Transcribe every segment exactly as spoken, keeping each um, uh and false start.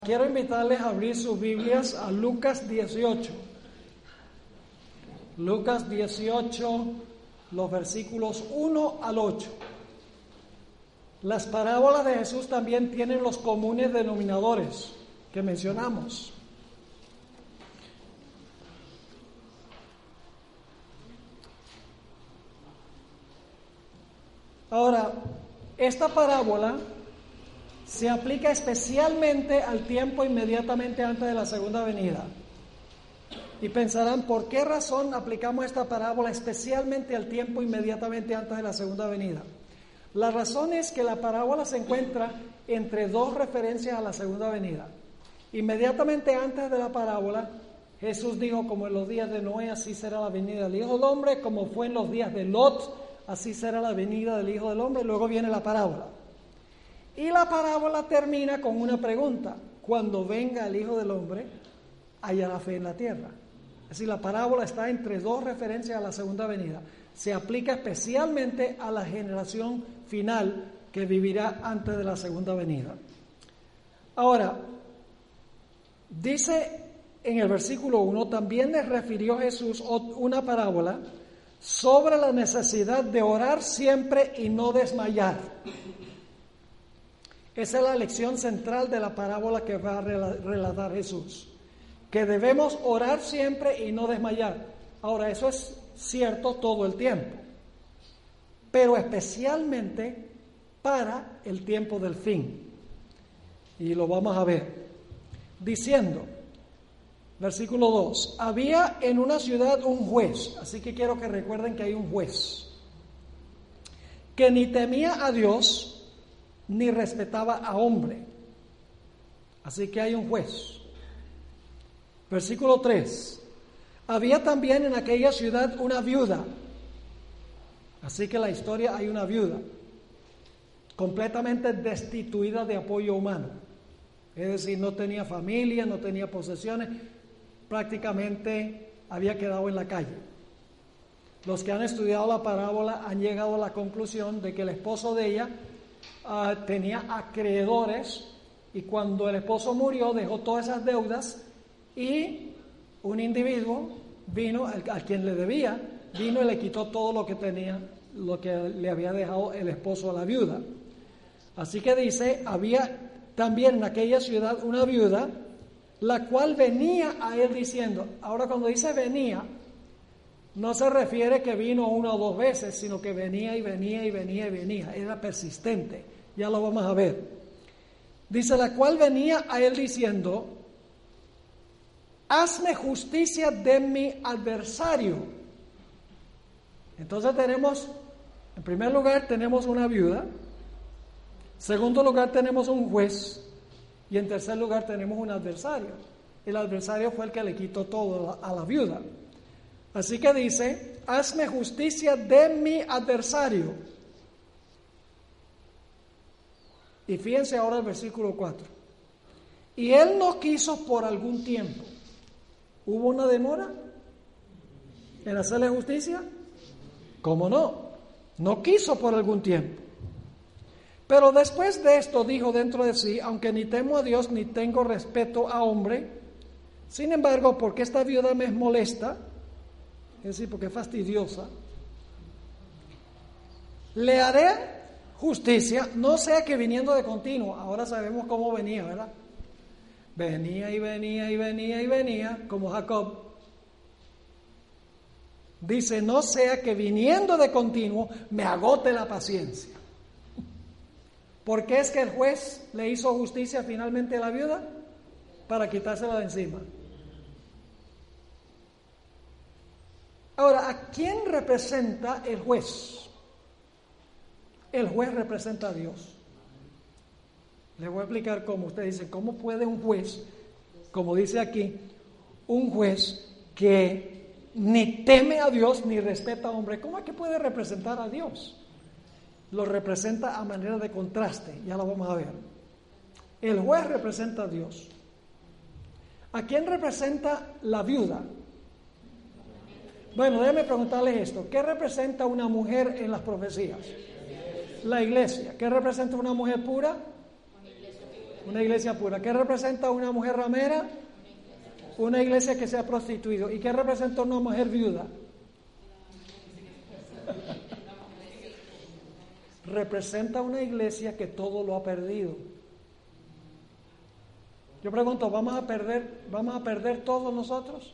Quiero invitarles a abrir sus Biblias a Lucas dieciocho. Lucas dieciocho, los versículos uno al ocho. Las parábolas de Jesús también tienen los comunes denominadores que mencionamos. Ahora, esta parábola se aplica especialmente al tiempo inmediatamente antes de la segunda venida. Y pensarán, ¿por qué razón aplicamos esta parábola especialmente al tiempo inmediatamente antes de la segunda venida? La razón es que la parábola se encuentra entre dos referencias a la segunda venida. Inmediatamente antes de la parábola, Jesús dijo, como en los días de Noé, así será la venida del Hijo del Hombre, como fue en los días de Lot, así será la venida del Hijo del Hombre. Luego viene la parábola. Y la parábola termina con una pregunta: cuando venga el Hijo del Hombre, ¿hallará fe en la tierra? Es decir, la parábola está entre dos referencias a la segunda venida. Se aplica especialmente a la generación final que vivirá antes de la segunda venida. Ahora, dice en el versículo uno, también les refirió Jesús una parábola sobre la necesidad de orar siempre y no desmayar. Esa es la lección central de la parábola que va a relatar Jesús, que debemos orar siempre y no desmayar. Ahora, eso es cierto todo el tiempo, pero especialmente para el tiempo del fin. Y lo vamos a ver. Diciendo, versículo dos, había en una ciudad un juez, así que quiero que recuerden que hay un juez, que ni temía a Dios, ni respetaba a hombre. Así que hay un juez. Versículo tres. Había también en aquella ciudad una viuda. Así que en la historia hay una viuda, completamente destituida de apoyo humano. Es decir, no tenía familia, no tenía posesiones, prácticamente había quedado en la calle. Los que han estudiado la parábola han llegado a la conclusión de que el esposo de ella Uh, tenía acreedores, y cuando el esposo murió dejó todas esas deudas, y un individuo vino, a, a quien le debía, vino y le quitó todo lo que tenía, lo que le había dejado el esposo a la viuda. Así que dice, había también en aquella ciudad una viuda, la cual venía a él diciendo. Ahora, cuando dice venía, no se refiere que vino una o dos veces, sino que venía y venía y venía y venía. Era persistente. Ya lo vamos a ver. Dice, la cual venía a él diciendo, hazme justicia de mi adversario. Entonces tenemos, en primer lugar tenemos una viuda, en segundo lugar tenemos un juez, y en tercer lugar tenemos un adversario. El adversario fue el que le quitó todo a la viuda. Así que dice, hazme justicia de mi adversario. Y fíjense ahora el versículo cuatro. Y él no quiso por algún tiempo. ¿Hubo una demora en hacerle justicia? ¿Cómo no? No quiso por algún tiempo. Pero después de esto dijo dentro de sí, aunque ni temo a Dios ni tengo respeto a hombre, sin embargo, porque esta viuda me molesta, es decir, porque es fastidiosa, le haré justicia, no sea que viniendo de continuo. Ahora sabemos cómo venía, ¿verdad? Venía y venía y venía y venía, como Jacob. Dice, no sea que viniendo de continuo me agote la paciencia. ¿Por qué es que el juez le hizo justicia finalmente a la viuda? Para quitársela de encima. Ahora, ¿a quién representa el juez? El juez representa a Dios. Les voy a explicar cómo. Usted dice, ¿cómo puede un juez, como dice aquí, un juez que ni teme a Dios ni respeta a hombre, cómo es que puede representar a Dios? Lo representa a manera de contraste, ya lo vamos a ver. El juez representa a Dios. ¿A quién representa la viuda? Bueno, déjenme preguntarles esto. ¿Qué representa una mujer en las profecías? La iglesia. ¿Qué representa una mujer pura? Una iglesia pura. ¿Qué representa una mujer ramera? Una iglesia que se ha prostituido. ¿Y qué representa una mujer viuda? Representa una iglesia que todo lo ha perdido. Yo pregunto, ¿vamos a perder, vamos a perder todos nosotros?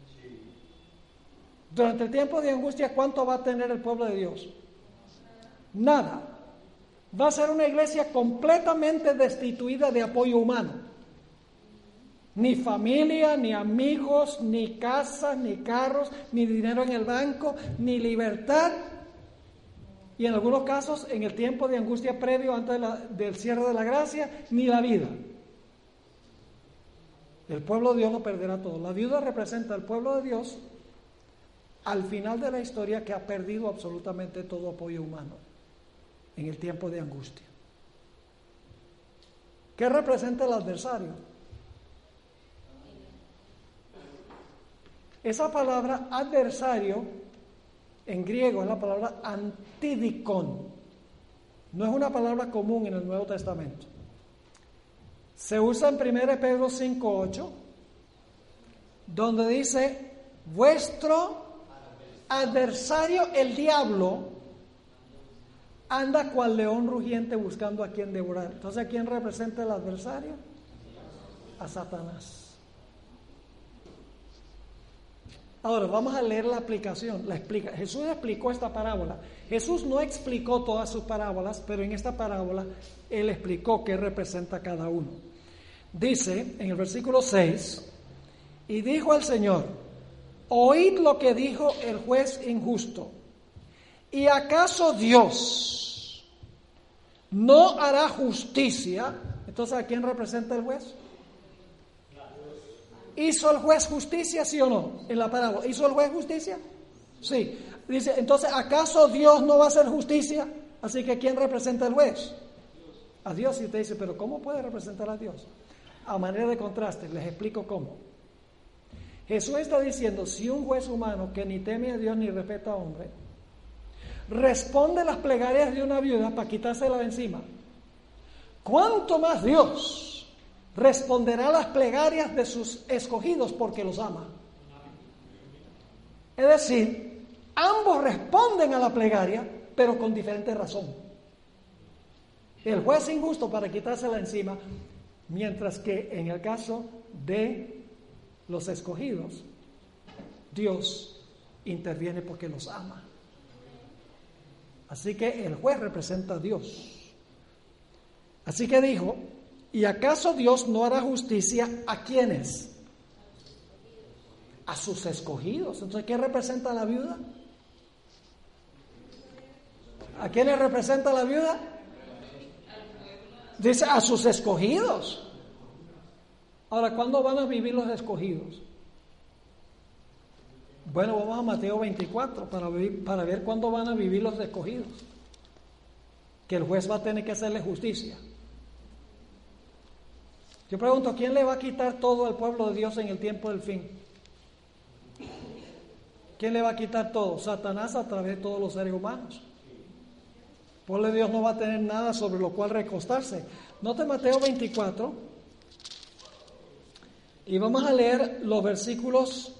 Durante el tiempo de angustia, ¿cuánto va a tener el pueblo de Dios? Nada. Va a ser una iglesia completamente destituida de apoyo humano. Ni familia, ni amigos, ni casas, ni carros, ni dinero en el banco, ni libertad. Y en algunos casos, en el tiempo de angustia previo, antes de la, del cierre de la gracia, ni la vida. El pueblo de Dios lo perderá todo. La viuda representa al pueblo de Dios al final de la historia, que ha perdido absolutamente todo apoyo humano en el tiempo de angustia. ¿Qué representa el adversario? Esa palabra adversario en griego es la palabra antidikon. No es una palabra común en el Nuevo Testamento. Se usa en primera Pedro cinco ocho, donde dice: vuestro adversario, el diablo, anda cual león rugiente buscando a quien devorar. Entonces, ¿a quién representa el adversario? A Satanás. Ahora, vamos a leer la aplicación. La explica. Jesús explicó esta parábola. Jesús no explicó todas sus parábolas, pero en esta parábola Él explicó qué representa cada uno. Dice en el versículo seis: y dijo al Señor: oíd lo que dijo el juez injusto. ¿Y acaso Dios no hará justicia? Entonces, ¿a quién representa el juez? ¿Hizo el juez justicia, sí o no? En la parábola, ¿hizo el juez justicia? Sí. Dice, entonces, ¿acaso Dios no va a hacer justicia? Así que, ¿quién representa al juez? A Dios. Y usted dice, ¿pero cómo puede representar a Dios? A manera de contraste, les explico cómo. Jesús está diciendo, si un juez humano que ni teme a Dios ni respeta a hombre, responde las plegarias de una viuda para quitársela de encima, ¿cuánto más Dios responderá las plegarias de sus escogidos porque los ama? Es decir, ambos responden a la plegaria, pero con diferente razón. El juez injusto para quitársela encima, mientras que en el caso de los escogidos, Dios interviene porque los ama. Así que el juez representa a Dios. Así que dijo, ¿y acaso Dios no hará justicia a quiénes? A sus escogidos. Entonces, ¿qué representa a la viuda? ¿A quiénes representa la viuda? Dice, a sus escogidos. Ahora, ¿cuándo van a vivir los escogidos? Bueno, vamos a Mateo veinticuatro para ver, para ver cuándo van a vivir los escogidos. Que el juez va a tener que hacerle justicia. Yo pregunto, ¿quién le va a quitar todo al pueblo de Dios en el tiempo del fin? ¿Quién le va a quitar todo? Satanás, a través de todos los seres humanos. El pueblo de Dios no va a tener nada sobre lo cual recostarse. Note Mateo veinticuatro. Y vamos a leer los versículos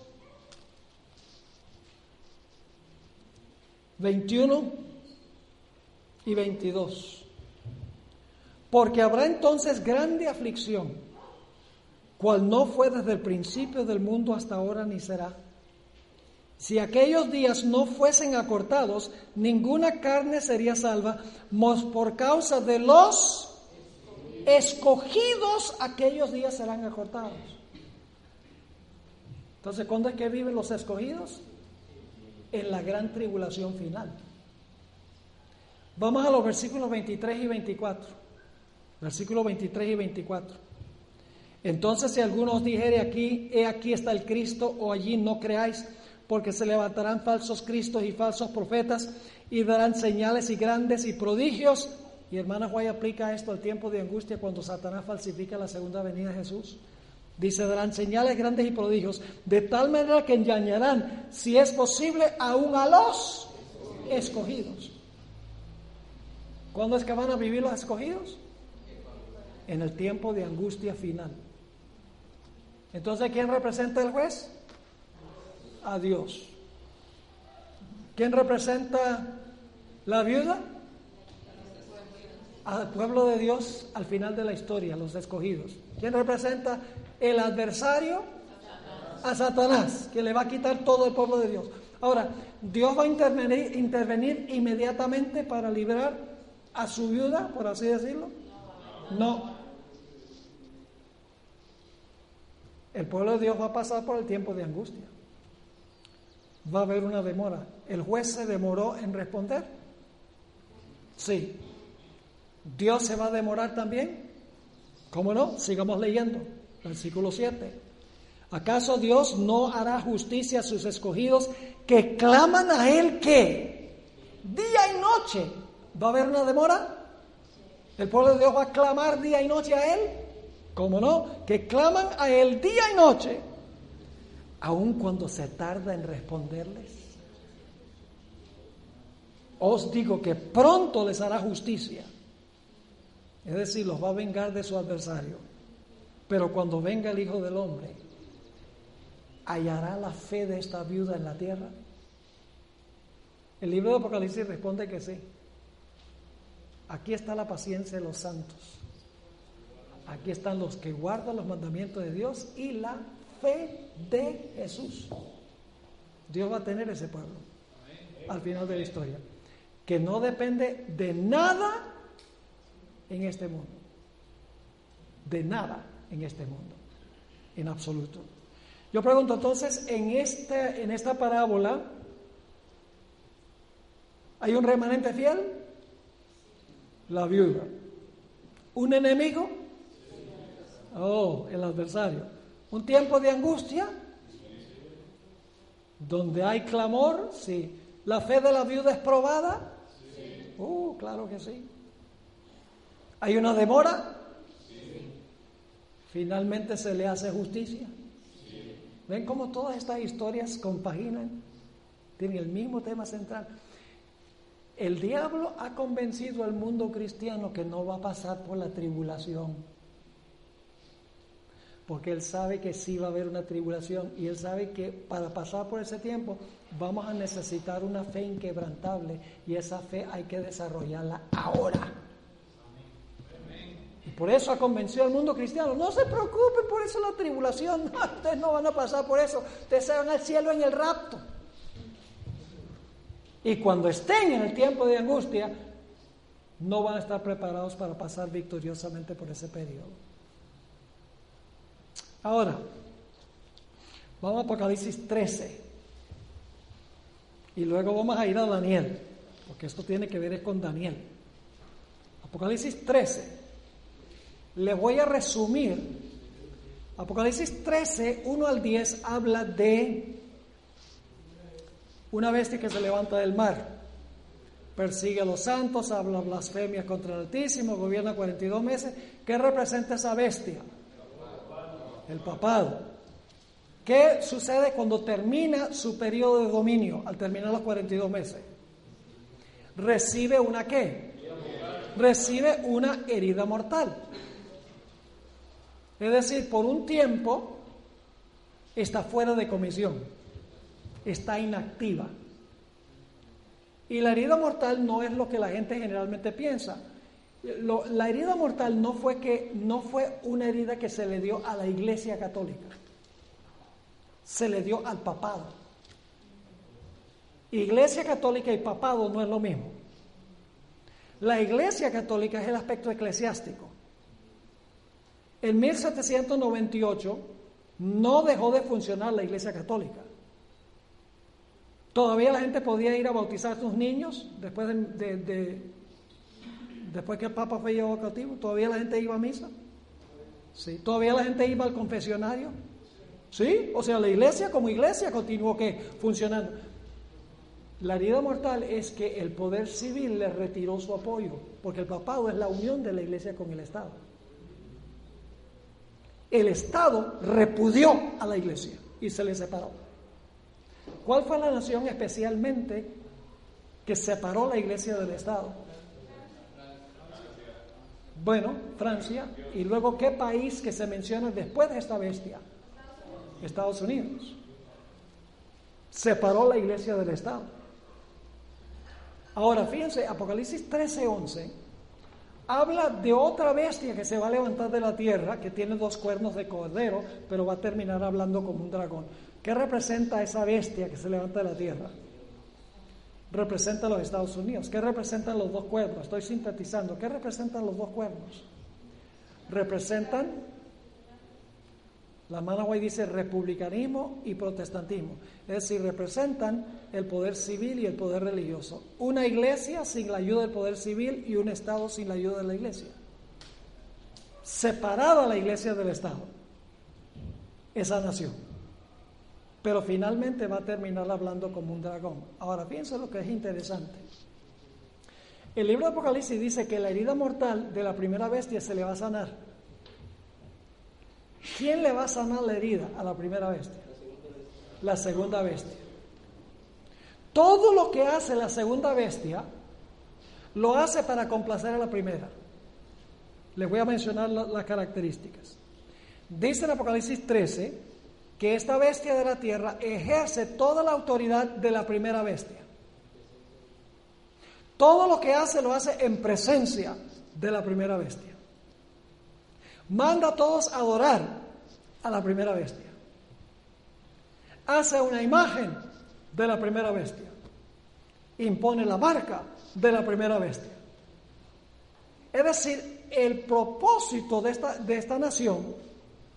veintiuno y veintidós. Porque habrá entonces grande aflicción, cual no fue desde el principio del mundo hasta ahora ni será. Si aquellos días no fuesen acortados, ninguna carne sería salva, mas por causa de los escogidos, aquellos días serán acortados. Entonces, ¿cuándo es que viven los escogidos? En la gran tribulación final. Vamos a los versículos veintitrés y veinticuatro. Versículos veintitrés y veinticuatro. Entonces, si alguno os dijere aquí, he aquí está el Cristo, o allí, no creáis, porque se levantarán falsos cristos y falsos profetas, y darán señales y grandes y prodigios. Y hermana Guay aplica esto al tiempo de angustia, cuando Satanás falsifica la segunda venida de Jesús. Dice, darán señales grandes y prodigios, de tal manera que engañarán, si es posible, aún a los escogidos. ¿Cuándo es que van a vivir los escogidos? en el tiempo de angustia final. Entonces, ¿quién representa el juez? A Dios. ¿Quién representa la viuda? Al pueblo de Dios al final de la historia, los escogidos. ¿Quién representa el adversario? A Satanás, que le va a quitar todo el pueblo de Dios. Ahora, ¿Dios va a intervenir, intervenir inmediatamente para librar a su viuda, por así decirlo? No. El pueblo de Dios va a pasar por el tiempo de angustia. Va a haber una demora. ¿El juez se demoró en responder? Sí. ¿Dios se va a demorar también? ¿Cómo no? Sigamos leyendo. Versículo siete. ¿Acaso Dios no hará justicia a sus escogidos que claman a Él qué? Día y noche. ¿Va a haber una demora? ¿El pueblo de Dios va a clamar día y noche a Él? ¿Cómo no? Que claman a Él día y noche, aun cuando se tarda en responderles. Os digo que pronto les hará justicia. Es decir, los va a vengar de su adversario. Pero cuando venga el Hijo del Hombre, ¿hallará la fe de esta viuda en la tierra? El libro de Apocalipsis responde que sí. Aquí está la paciencia de los santos. Aquí están los que guardan los mandamientos de Dios y la fe de Jesús. Dios va a tener ese pueblo al final de la historia, que no depende de nada en este mundo. De nada en este mundo, en absoluto. Yo pregunto entonces, en, este, en esta parábola, ¿hay un remanente fiel? La viuda. ¿Un enemigo? Oh, el adversario. ¿Un tiempo de angustia? ¿Donde hay clamor? Sí. ¿La fe de la viuda es probada? Sí. Oh, claro que sí. ¿Hay una demora? Sí. ¿Finalmente se le hace justicia? Sí. ¿Ven cómo todas estas historias compaginan? Tienen el mismo tema central. El diablo ha convencido al mundo cristiano que no va a pasar por la tribulación. Porque él sabe que sí va a haber una tribulación y él sabe que para pasar por ese tiempo vamos a necesitar una fe inquebrantable y esa fe hay que desarrollarla ahora. Y por eso ha convencido al mundo cristiano, no se preocupen por eso la tribulación, no, ustedes no van a pasar por eso, ustedes se van al cielo en el rapto. Y cuando estén en el tiempo de angustia, no van a estar preparados para pasar victoriosamente por ese periodo. Ahora, vamos a Apocalipsis trece y luego vamos a ir a Daniel, porque esto tiene que ver con Daniel. Apocalipsis trece, le voy a resumir. Apocalipsis trece, uno al diez, habla de una bestia que se levanta del mar, persigue a los santos, habla blasfemia contra el Altísimo, gobierna cuarenta y dos meses. ¿Qué representa esa bestia? El papado. ¿Qué sucede cuando termina su periodo de dominio, al terminar los cuarenta y dos meses? Recibe una ¿qué? Recibe una herida mortal. Es decir, por un tiempo está fuera de comisión, está inactiva. Y la herida mortal no es lo que la gente generalmente piensa. Lo, la herida mortal no fue que no fue una herida que se le dio a la Iglesia Católica, se le dio al papado. Iglesia Católica y papado no es lo mismo. La Iglesia Católica es el aspecto eclesiástico. En mil setecientos noventa y ocho no dejó de funcionar la Iglesia Católica. Todavía la gente podía ir a bautizar a sus niños después de, de, de Después que el Papa fue llevado cautivo, ¿todavía la gente iba a misa? ¿Sí? ¿Todavía la gente iba al confesionario? ¿Sí? O sea, la iglesia como iglesia continuó ¿qué? Funcionando. La herida mortal es que el poder civil le retiró su apoyo, porque el papado es la unión de la iglesia con el Estado. El Estado repudió a la iglesia y se le separó. ¿Cuál fue la nación especialmente que separó la iglesia del Estado? Bueno, Francia. Y luego, ¿qué país que se menciona después de esta bestia? Estados Unidos. Separó la iglesia del Estado. Ahora, fíjense, Apocalipsis trece once habla de otra bestia que se va a levantar de la tierra, que tiene dos cuernos de cordero, pero va a terminar hablando como un dragón. ¿Qué representa esa bestia que se levanta de la tierra? Representa a los Estados Unidos. ¿Qué representan los dos cuernos? Estoy sintetizando. ¿Qué representan los dos cuernos? Representan, la Manaway dice republicanismo y protestantismo. Es decir, representan el poder civil y el poder religioso. Una iglesia sin la ayuda del poder civil y un Estado sin la ayuda de la iglesia. Separada la iglesia del Estado. Esa nación. Pero finalmente va a terminar hablando como un dragón. Ahora, fíjense lo que es interesante. El libro de Apocalipsis dice que la herida mortal de la primera bestia se le va a sanar. ¿Quién le va a sanar la herida a la primera bestia? La segunda bestia. Todo lo que hace la segunda bestia, lo hace para complacer a la primera. Les voy a mencionar la, las características. Dice en Apocalipsis trece que esta bestia de la tierra ejerce toda la autoridad de la primera bestia. Todo lo que hace lo hace en presencia de la primera bestia. Manda a todos a adorar a la primera bestia. Hace una imagen de la primera bestia. Impone la marca de la primera bestia. Es decir, el propósito de esta, de esta nación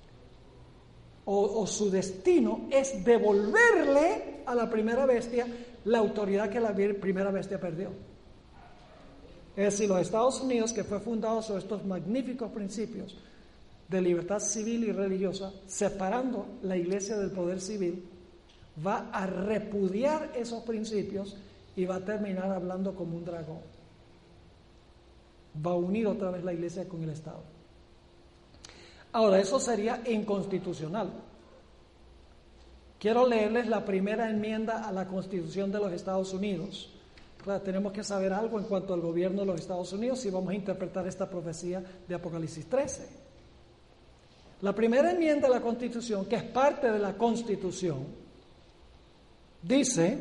O, o su destino es devolverle a la primera bestia la autoridad que la primera bestia perdió. Es decir, los Estados Unidos, que fue fundado sobre estos magníficos principios de libertad civil y religiosa, separando la iglesia del poder civil, va a repudiar esos principios y va a terminar hablando como un dragón. Va a unir otra vez la iglesia con el Estado. Ahora, eso sería inconstitucional. Quiero leerles la primera enmienda a la Constitución de los Estados Unidos. Claro, tenemos que saber algo en cuanto al gobierno de los Estados Unidos si vamos a interpretar esta profecía de Apocalipsis trece. La primera enmienda de la Constitución, que es parte de la Constitución, dice,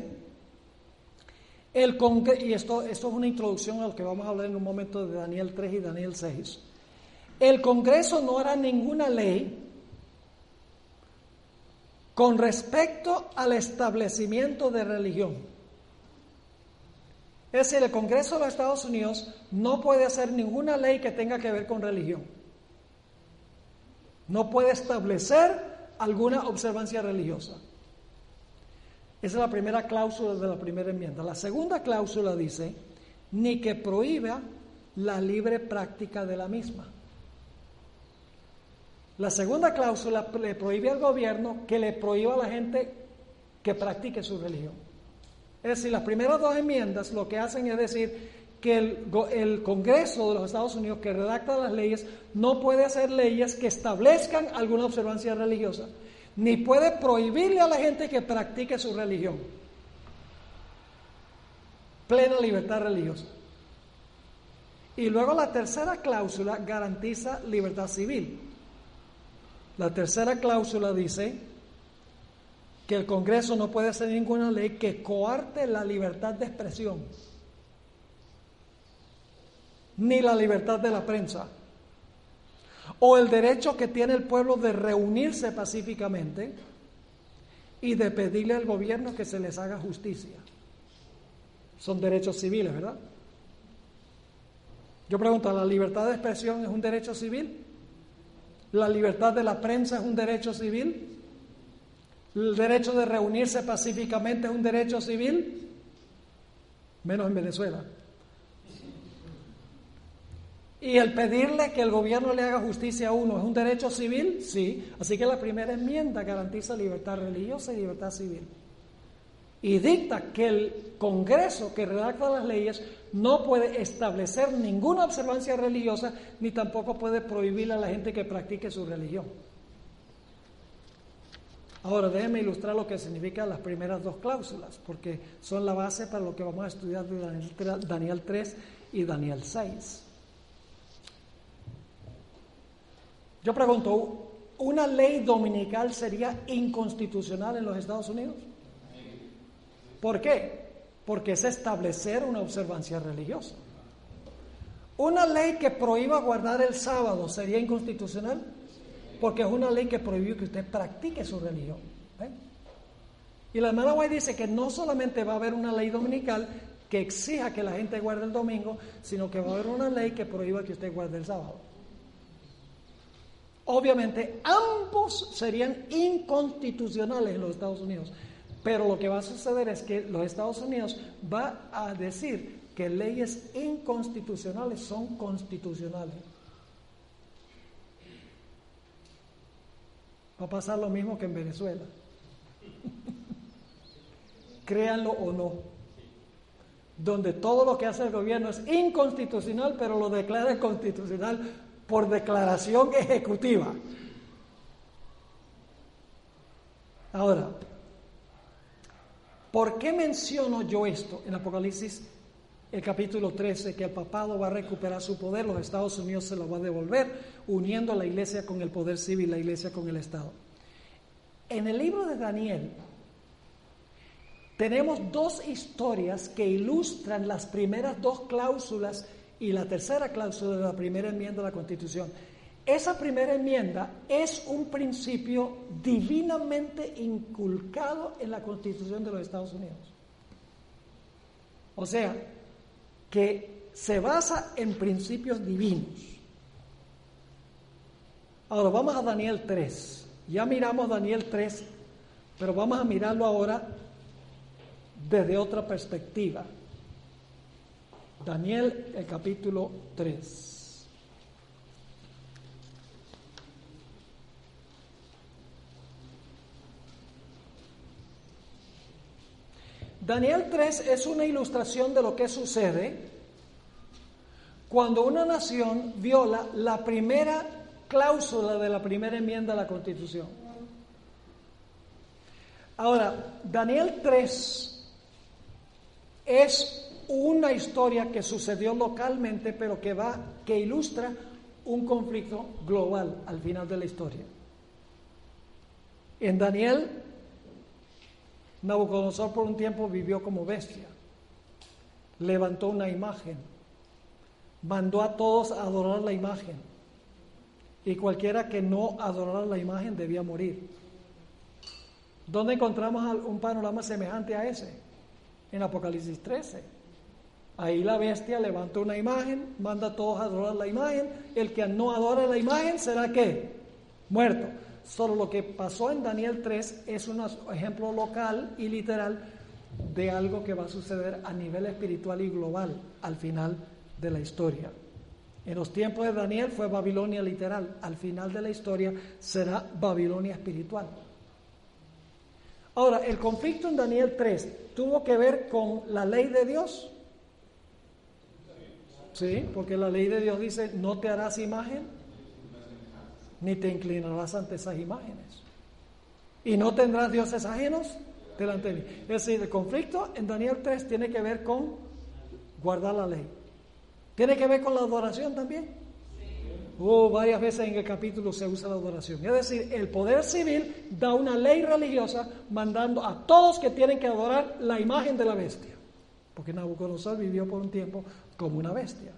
el Congreso, y esto, esto es una introducción a lo que vamos a hablar en un momento de Daniel tres y Daniel seis, el Congreso no hará ninguna ley con respecto al establecimiento de religión. Es decir, el Congreso de los Estados Unidos no puede hacer ninguna ley que tenga que ver con religión. No puede establecer alguna observancia religiosa. Esa es la primera cláusula de la primera enmienda. La segunda cláusula dice, ni que prohíba la libre práctica de la misma. La segunda cláusula le prohíbe al gobierno que le prohíba a la gente que practique su religión. Es decir, las primeras dos enmiendas lo que hacen es decir que el, el Congreso de los Estados Unidos, que redacta las leyes, no puede hacer leyes que establezcan alguna observancia religiosa, ni puede prohibirle a la gente que practique su religión. Plena libertad religiosa. Y luego la tercera cláusula garantiza libertad civil. La tercera cláusula dice que el Congreso no puede hacer ninguna ley que coarte la libertad de expresión, ni la libertad de la prensa, o el derecho que tiene el pueblo de reunirse pacíficamente y de pedirle al gobierno que se les haga justicia. Son derechos civiles, ¿verdad? Yo pregunto, ¿la libertad de expresión es un derecho civil? ¿La libertad de la prensa es un derecho civil? ¿El derecho de reunirse pacíficamente es un derecho civil? Menos en Venezuela. ¿Y el pedirle que el gobierno le haga justicia a uno es un derecho civil? Sí. Así que la primera enmienda garantiza libertad religiosa y libertad civil. Y dicta que el Congreso que redacta las leyes no puede establecer ninguna observancia religiosa, ni tampoco puede prohibirle a la gente que practique su religión. Ahora, déjenme ilustrar lo que significan las primeras dos cláusulas, porque son la base para lo que vamos a estudiar de Daniel tres y Daniel seis. Yo pregunto, ¿una ley dominical sería inconstitucional en los Estados Unidos? ¿Por qué? Porque es establecer una observancia religiosa. ¿Una ley que prohíba guardar el sábado sería inconstitucional? Porque es una ley que prohíbe que usted practique su religión. ¿eh? Y la hermana White dice que no solamente va a haber una ley dominical que exija que la gente guarde el domingo, sino que va a haber una ley que prohíba que usted guarde el sábado. Obviamente, ambos serían inconstitucionales en los Estados Unidos, pero lo que va a suceder es que los Estados Unidos va a decir que leyes inconstitucionales son constitucionales. Va a pasar lo mismo que en Venezuela. Créanlo o no, donde todo lo que hace el gobierno es inconstitucional, pero lo declara constitucional por declaración ejecutiva. Ahora, ¿por qué menciono yo esto en Apocalipsis, el capítulo trece, que el papado va a recuperar su poder, los Estados Unidos se lo va a devolver, uniendo a la iglesia con el poder civil, la iglesia con el Estado? En el libro de Daniel tenemos dos historias que ilustran las primeras dos cláusulas y la tercera cláusula de la primera enmienda de la Constitución. Esa primera enmienda es un principio divinamente inculcado en la Constitución de los Estados Unidos. O sea, que se basa en principios divinos. Ahora vamos a Daniel tres. Ya miramos Daniel tres, pero vamos a mirarlo ahora desde otra perspectiva. Daniel, el capítulo tres. Daniel tres es una ilustración de lo que sucede cuando una nación viola la primera cláusula de la primera enmienda a la Constitución. Ahora, Daniel tres es una historia que sucedió localmente, pero que va, que ilustra un conflicto global al final de la historia. En Daniel, Nabucodonosor por un tiempo vivió como bestia, levantó una imagen, mandó a todos a adorar la imagen, y cualquiera que no adorara la imagen debía morir. ¿Dónde encontramos un panorama semejante a ese? En Apocalipsis trece. Ahí la bestia levanta una imagen, manda a todos a adorar la imagen. El que no adore la imagen será ¿qué? Muerto. Solo lo que pasó en Daniel tres es un ejemplo local y literal de algo que va a suceder a nivel espiritual y global al final de la historia. En los tiempos de Daniel fue Babilonia literal, al final de la historia será Babilonia espiritual. Ahora, el conflicto en Daniel tres tuvo que ver con la ley de Dios. Sí, porque la ley de Dios dice, no te harás imagen, ni te inclinarás ante esas imágenes. Y no tendrás dioses ajenos delante de mí. Es decir, el conflicto en Daniel tres tiene que ver con guardar la ley. ¿Tiene que ver con la adoración también? Oh, varias veces en el capítulo se usa la adoración. Es decir, el poder civil da una ley religiosa mandando a todos que tienen que adorar la imagen de la bestia. Porque Nabucodonosor vivió por un tiempo como una bestia.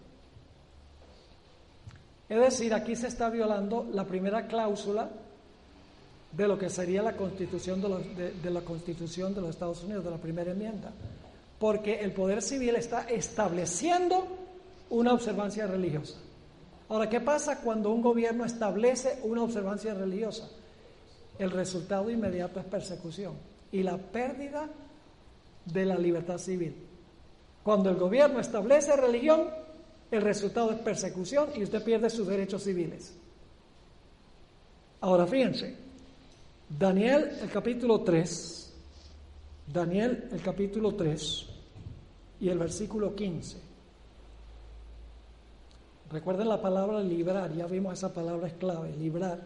Es decir, aquí se está violando la primera cláusula de lo que sería la constitución de, los, de, de la Constitución de los Estados Unidos, de la primera enmienda. Porque el poder civil está estableciendo una observancia religiosa. Ahora, ¿qué pasa cuando un gobierno establece una observancia religiosa? El resultado inmediato es persecución y la pérdida de la libertad civil. Cuando el gobierno establece religión, el resultado es persecución y usted pierde sus derechos civiles. Ahora, fíjense, Daniel, el capítulo tres, Daniel, el capítulo tres y el versículo quince. Recuerden la palabra librar, ya vimos esa palabra es clave, librar.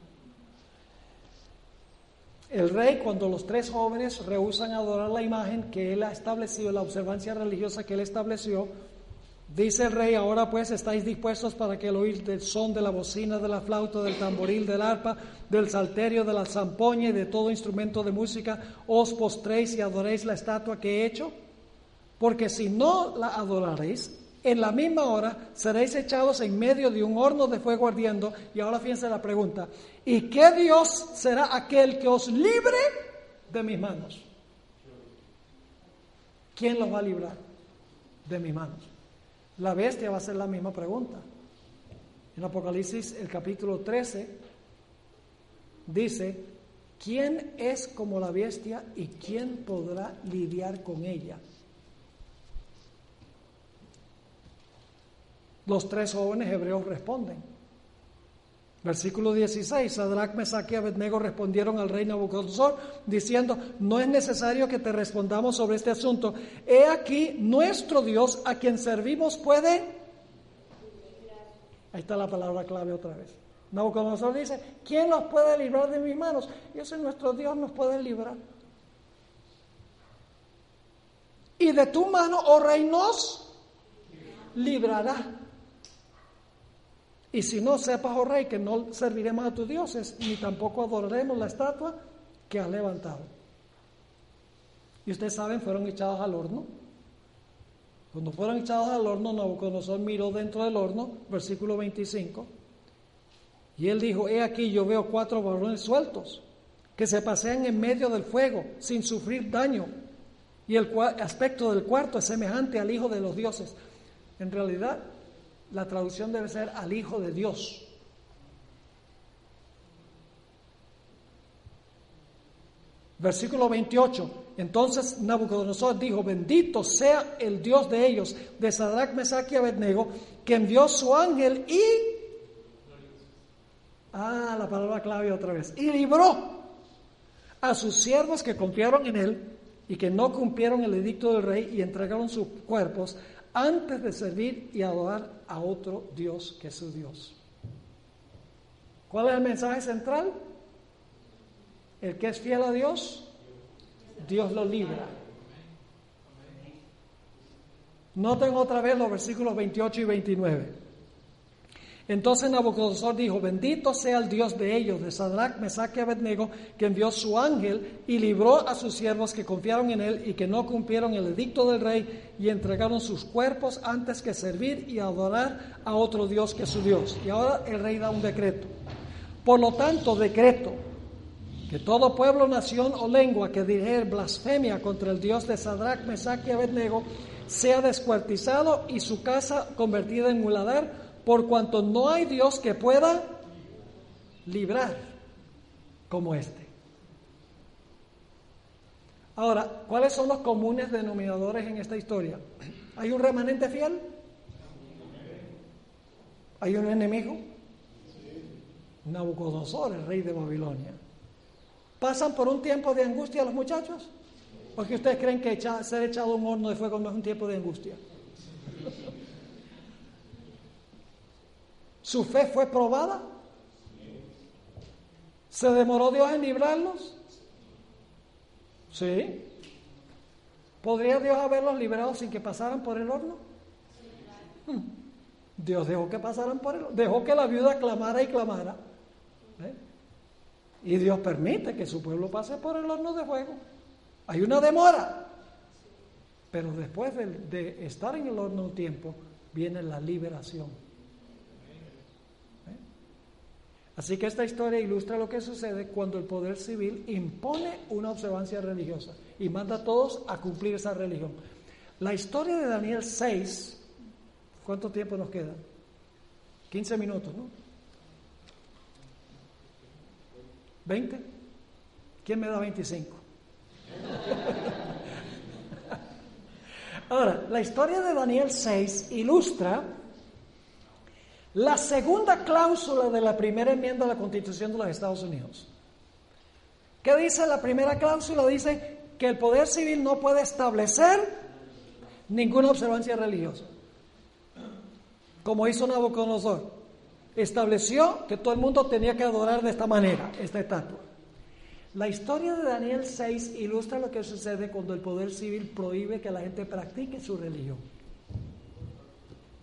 El rey, cuando los tres jóvenes rehúsan adorar la imagen que él ha establecido, la observancia religiosa que él estableció, Dice el rey: ahora pues estáis dispuestos para que el oír del son de la bocina, de la flauta, del tamboril, del arpa, del salterio, de la zampoña y de todo instrumento de música, os postréis y adoréis la estatua que he hecho. Porque si no la adoraréis, en la misma hora seréis echados en medio de un horno de fuego ardiendo. Y ahora fíjense la pregunta: ¿y qué Dios será aquel que os libre de mis manos? ¿Quién los va a librar de mis manos? La bestia va a hacer la misma pregunta. En Apocalipsis, el capítulo trece, dice: ¿quién es como la bestia y quién podrá lidiar con ella? Los tres jóvenes hebreos responden. Versículo dieciséis: Sadrac, Mesac y Abednego respondieron al rey Nabucodonosor diciendo: no es necesario que te respondamos sobre este asunto. He aquí, nuestro Dios a quien servimos puede... Ahí está la palabra clave otra vez. Nabucodonosor dice: ¿quién nos puede librar de mis manos? Y ese nuestro Dios nos puede librar. Y de tu mano, oh rey, nos librará. Y si no, sepas, oh rey, que no serviremos a tus dioses, ni tampoco adoraremos la estatua que has levantado. Y ustedes saben, fueron echados al horno. Cuando fueron echados al horno, Nabucodonosor miró dentro del horno, versículo veinticinco, y él dijo: he aquí, yo veo cuatro varones sueltos, que se pasean en medio del fuego, sin sufrir daño, y el aspecto del cuarto es semejante al Hijo de los dioses. En realidad, la traducción debe ser al Hijo de Dios. Versículo veintiocho. Entonces Nabucodonosor dijo: bendito sea el Dios de ellos, de Sadrac, Mesac y Abednego, que envió su ángel y... Ah, la palabra clave otra vez. Y libró a sus siervos que confiaron en él y que no cumplieron el edicto del rey y entregaron sus cuerpos antes de servir y adorar a otro Dios que su Dios. ¿Cuál es el mensaje central? El que es fiel a Dios, Dios lo libra. Noten otra vez los versículos veintiocho y veintinueve. Entonces Nabucodonosor dijo: bendito sea el Dios de ellos, de Sadrac, Mesac y Abednego, que envió su ángel y libró a sus siervos que confiaron en él y que no cumplieron el edicto del rey y entregaron sus cuerpos antes que servir y adorar a otro Dios que su Dios. Y ahora el rey da un decreto. Por lo tanto, decreto que todo pueblo, nación o lengua que dijere blasfemia contra el Dios de Sadrac, Mesac y Abednego sea descuartizado y su casa convertida en muladar, por cuanto no hay Dios que pueda librar como este. Ahora, ¿cuáles son los comunes denominadores en esta historia? ¿Hay un remanente fiel? ¿Hay un enemigo? Nabucodonosor, el rey de Babilonia. ¿Pasan por un tiempo de angustia los muchachos? ¿O es que ustedes creen que echa, ser echado a un horno de fuego no es un tiempo de angustia? ¿Su fe fue probada? ¿Se demoró Dios en librarlos? Sí. ¿Podría Dios haberlos librado sin que pasaran por el horno? Hmm. Dios dejó que pasaran por el horno. Dejó que la viuda clamara y clamara. ¿Eh? Y Dios permite que su pueblo pase por el horno de fuego. Hay una demora. Pero después de, de estar en el horno un tiempo, viene la liberación. Así que esta historia ilustra lo que sucede cuando el poder civil impone una observancia religiosa y manda a todos a cumplir esa religión. La historia de Daniel seis, ¿cuánto tiempo nos queda? quince minutos, ¿no? ¿veinte? ¿Quién me da veinticinco? Ahora, la historia de Daniel seis ilustra la segunda cláusula de la primera enmienda a la Constitución de los Estados Unidos. ¿Qué dice la primera cláusula? Dice que el poder civil no puede establecer ninguna observancia religiosa, como hizo Nabucodonosor. Estableció que todo el mundo tenía que adorar de esta manera, esta estatua. La historia de Daniel seis ilustra lo que sucede cuando el poder civil prohíbe que la gente practique su religión.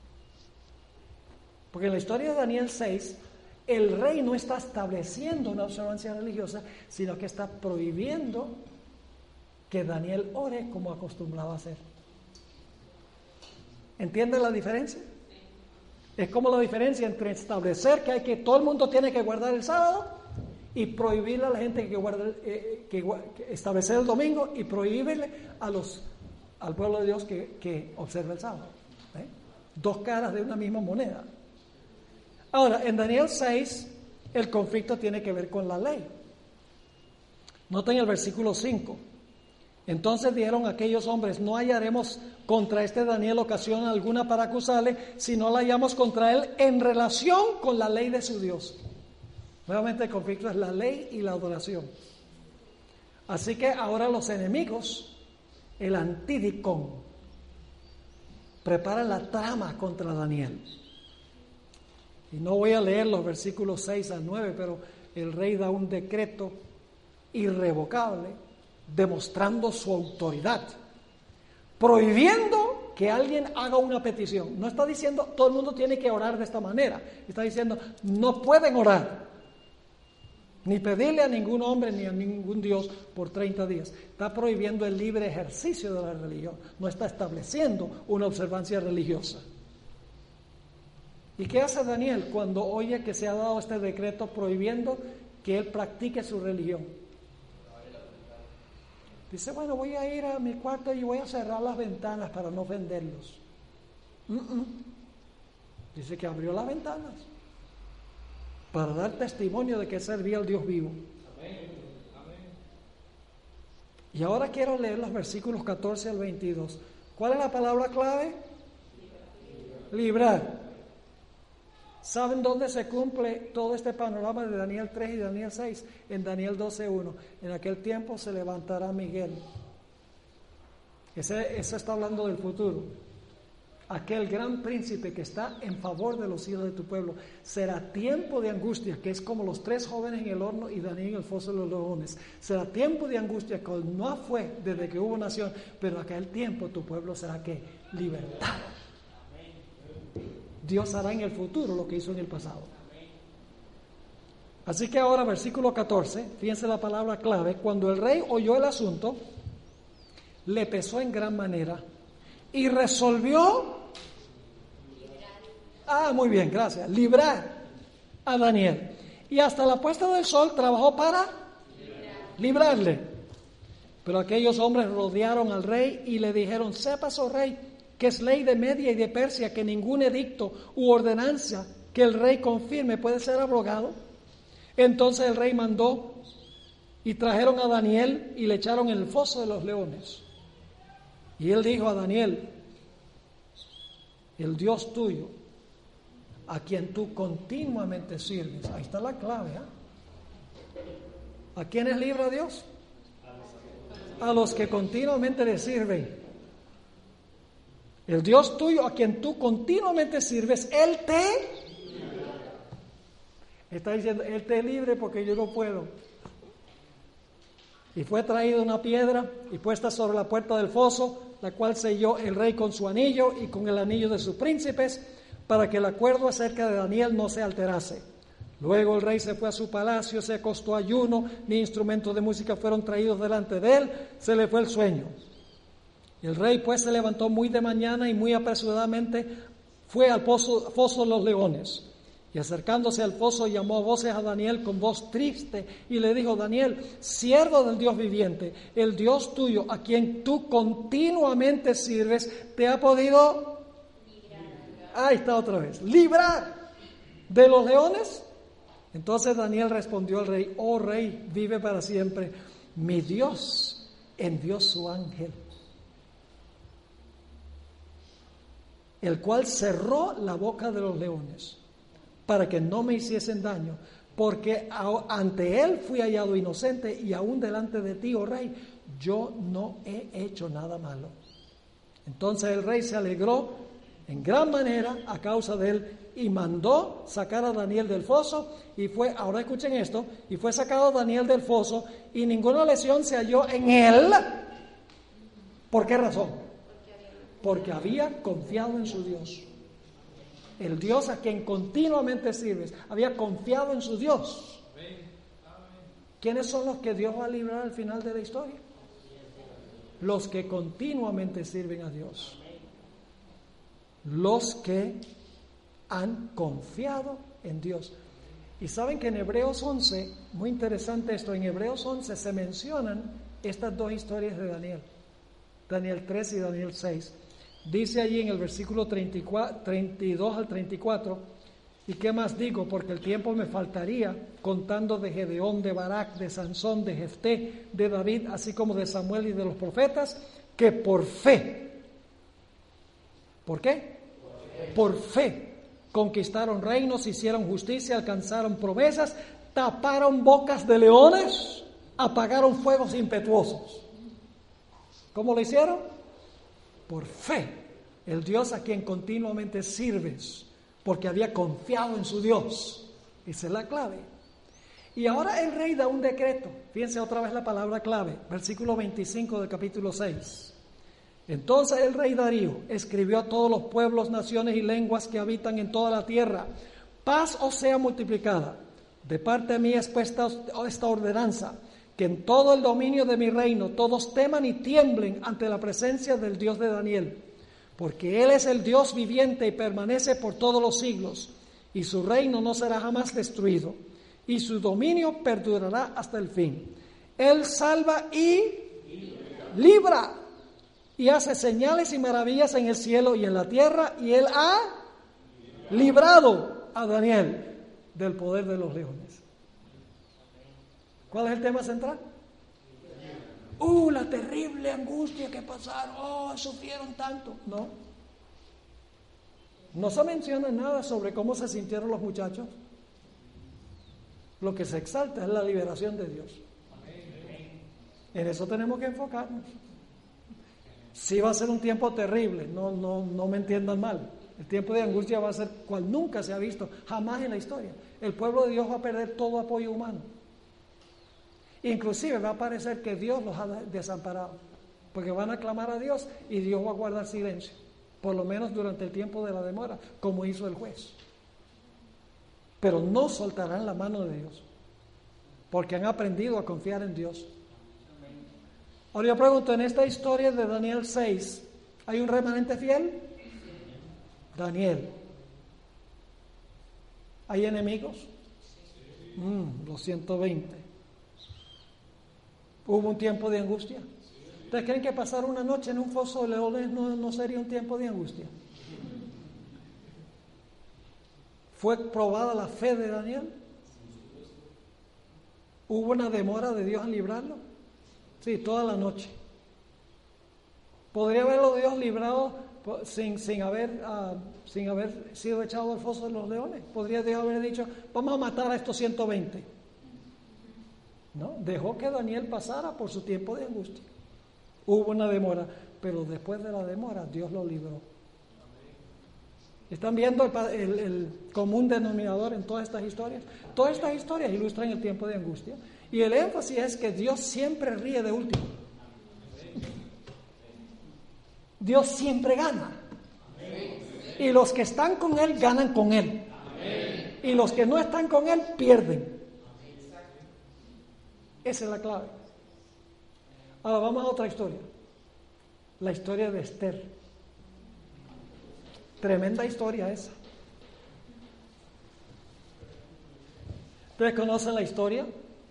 Porque en la historia de Daniel seis, el rey no está estableciendo una observancia religiosa, sino que está prohibiendo que Daniel ore como acostumbraba a hacer. ¿Entienden la diferencia? Es como la diferencia entre establecer que hay que todo el mundo tiene que guardar el sábado y prohibirle a la gente que guarde eh, que, que establecer el domingo y prohibirle a los al pueblo de Dios que, que observe el sábado. ¿eh? Dos caras de una misma moneda. Ahora, en Daniel seis, el conflicto tiene que ver con la ley. Noten el versículo cinco. Entonces dijeron aquellos hombres: no hallaremos contra este Daniel ocasión alguna para acusarle, si no la hallamos contra él en relación con la ley de su Dios. Nuevamente el conflicto es la ley y la adoración. Así que ahora los enemigos, el antidicón, preparan la trama contra Daniel. Y no voy a leer los versículos seis al nueve, pero el rey da un decreto irrevocable demostrando su autoridad, prohibiendo que alguien haga una petición. No está diciendo todo el mundo tiene que orar de esta manera, está diciendo no pueden orar, ni pedirle a ningún hombre ni a ningún Dios por treinta días. Está prohibiendo el libre ejercicio de la religión, no está estableciendo una observancia religiosa. ¿Y qué hace Daniel cuando oye que se ha dado este decreto prohibiendo que él practique su religión? Dice, bueno, voy a ir a mi cuarto y voy a cerrar las ventanas para no ofenderlos. Uh-uh. Dice que abrió las ventanas para dar testimonio de que servía al Dios vivo. Amén. Amén. Y ahora quiero leer los versículos catorce al veintidós. ¿Cuál es la palabra clave? Librar. Librar. ¿Saben dónde se cumple todo este panorama de Daniel tres y Daniel seis? En Daniel doce uno. En aquel tiempo se levantará Miguel. Ese, eso está hablando del futuro. Aquel gran príncipe que está en favor de los hijos de tu pueblo. Será tiempo de angustia, que es como los tres jóvenes en el horno y Daniel en el foso de los leones. Será tiempo de angustia que no fue desde que hubo nación, pero aquel tiempo tu pueblo será ¿qué? Libertado. Dios hará en el futuro lo que hizo en el pasado. Así que ahora versículo catorce, fíjense la palabra clave. Cuando el rey oyó el asunto, le pesó en gran manera y resolvió, ah, muy bien, gracias, librar a Daniel. Y hasta la puesta del sol trabajó para librarle. Pero aquellos hombres rodearon al rey y le dijeron: sepas, oh rey, que es ley de Media y de Persia que ningún edicto u ordenanza que el rey confirme puede ser abrogado. Entonces el rey mandó y trajeron a Daniel y le echaron en el foso de los leones. Y él dijo a Daniel: el Dios tuyo, a quien tú continuamente sirves. Ahí está la clave, ¿eh? ¿A quiénes libra Dios? A los que continuamente le sirven. El Dios tuyo, a quien tú continuamente sirves, Él te está diciendo, Él te libre porque yo no puedo. Y fue traída una piedra y puesta sobre la puerta del foso, la cual selló el rey con su anillo y con el anillo de sus príncipes, para que el acuerdo acerca de Daniel no se alterase. Luego el rey se fue a su palacio, se acostó ayuno, ni instrumentos de música fueron traídos delante de él, se le fue el sueño. El rey pues se levantó muy de mañana y muy apresuradamente fue al foso, foso de los leones. Y acercándose al foso llamó a voces a Daniel con voz triste y le dijo: Daniel, siervo del Dios viviente, el Dios tuyo, a quien tú continuamente sirves, te ha podido librar. Ahí está otra vez, librar de los leones. Entonces Daniel respondió al rey: oh rey, vive para siempre. Mi Dios envió su ángel, el cual cerró la boca de los leones para que no me hiciesen daño, porque ante él fui hallado inocente y aún delante de ti, oh rey, yo no he hecho nada malo. Entonces el rey se alegró en gran manera a causa de él y mandó sacar a Daniel del foso y fue, ahora escuchen esto, y fue sacado Daniel del foso y ninguna lesión se halló en él. ¿Por qué razón? Porque había confiado en su Dios. el Dios a quien continuamente sirves. Había confiado en su Dios. ¿Quiénes son los que Dios va a librar al final de la historia? Los que continuamente sirven a Dios. Los que han confiado en Dios. Y saben que en Hebreos once, muy interesante esto, en Hebreos once se mencionan estas dos historias de Daniel. Daniel tres y Daniel seis. Dice allí en el versículo treinta y cuatro, treinta y dos al treinta y cuatro, ¿y qué más digo? Porque el tiempo me faltaría, contando de Gedeón, de Barak, de Sansón, de Jefté, de David, así como de Samuel y de los profetas, que por fe, ¿por qué? Por fe, conquistaron reinos, hicieron justicia, alcanzaron promesas, taparon bocas de leones, apagaron fuegos impetuosos. ¿Cómo lo hicieron? Por fe, el Dios a quien continuamente sirves, porque había confiado en su Dios. Esa es la clave. Y ahora el rey da un decreto. Fíjense otra vez la palabra clave, versículo veinticinco del capítulo seis. Entonces el rey Darío escribió a todos los pueblos, naciones y lenguas que habitan en toda la tierra: paz os sea multiplicada. De parte mía es puesta esta ordenanza, que en todo el dominio de mi reino todos teman y tiemblen ante la presencia del Dios de Daniel, porque Él es el Dios viviente y permanece por todos los siglos, y su reino no será jamás destruido, y su dominio perdurará hasta el fin. Él salva y libra, y hace señales y maravillas en el cielo y en la tierra, y Él ha librado a Daniel del poder de los leones. ¿Cuál es el tema central? Uh, la terrible angustia que pasaron, oh, sufrieron tanto. No. No se menciona nada sobre cómo se sintieron los muchachos. Lo que se exalta es la liberación de Dios. En eso tenemos que enfocarnos. Sí va a ser un tiempo terrible, no, no, no me entiendan mal. El tiempo de angustia va a ser cual nunca se ha visto, jamás en la historia. El pueblo de Dios va a perder todo apoyo humano. Inclusive va a parecer que Dios los ha desamparado, porque van a clamar a Dios y Dios va a guardar silencio, por lo menos durante el tiempo de la demora, como hizo el juez. Pero no soltarán la mano de Dios, porque han aprendido a confiar en Dios. Ahora yo pregunto, en esta historia de Daniel seis, ¿hay un remanente fiel? Daniel. ¿Hay enemigos? Mm, los ciento veinte. ¿Hubo un tiempo de angustia? ¿Ustedes creen que pasar una noche en un foso de leones no, no sería un tiempo de angustia? ¿Fue probada la fe de Daniel? ¿Hubo una demora de Dios en librarlo? Sí, toda la noche. ¿Podría haberlo Dios librado sin, sin, haber, uh, sin haber sido echado al foso de los leones? ¿Podría Dios haber dicho, vamos a matar a estos ciento veinte? No, dejó que Daniel pasara por su tiempo de angustia. Hubo una demora, pero después de la demora Dios lo libró. ¿Están viendo el, el, el común denominador en todas estas historias? Todas estas historias ilustran el tiempo de angustia. Y el énfasis es que Dios siempre ríe de último. Dios siempre gana. Y los que están con Él ganan con Él. Y los que no están con Él pierden. Esa es la clave. Ahora vamos a otra historia. La historia de Esther. Tremenda historia esa. ¿Ustedes conocen la historia?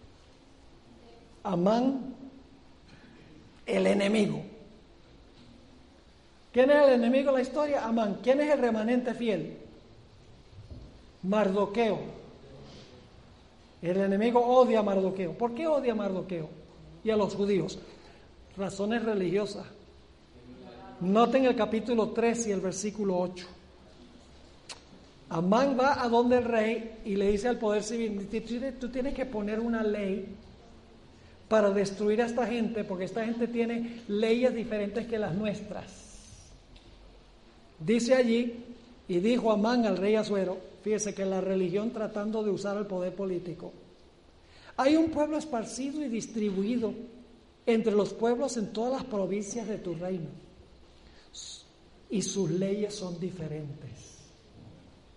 Amán, el enemigo. ¿Quién es el enemigo de la historia? Amán. ¿Quién es el remanente fiel? Mardoqueo. El enemigo odia a Mardoqueo. ¿Por qué odia a Mardoqueo y a los judíos? Razones religiosas. Noten el capítulo tres y el versículo ocho. Amán va a donde el rey y le dice al poder civil, tú tienes que poner una ley para destruir a esta gente, porque esta gente tiene leyes diferentes que las nuestras. Dice allí, y dijo Amán al rey Asuero, fíjese que la religión tratando de usar el poder político. Hay un pueblo esparcido y distribuido entre los pueblos en todas las provincias de tu reino, y sus leyes son diferentes.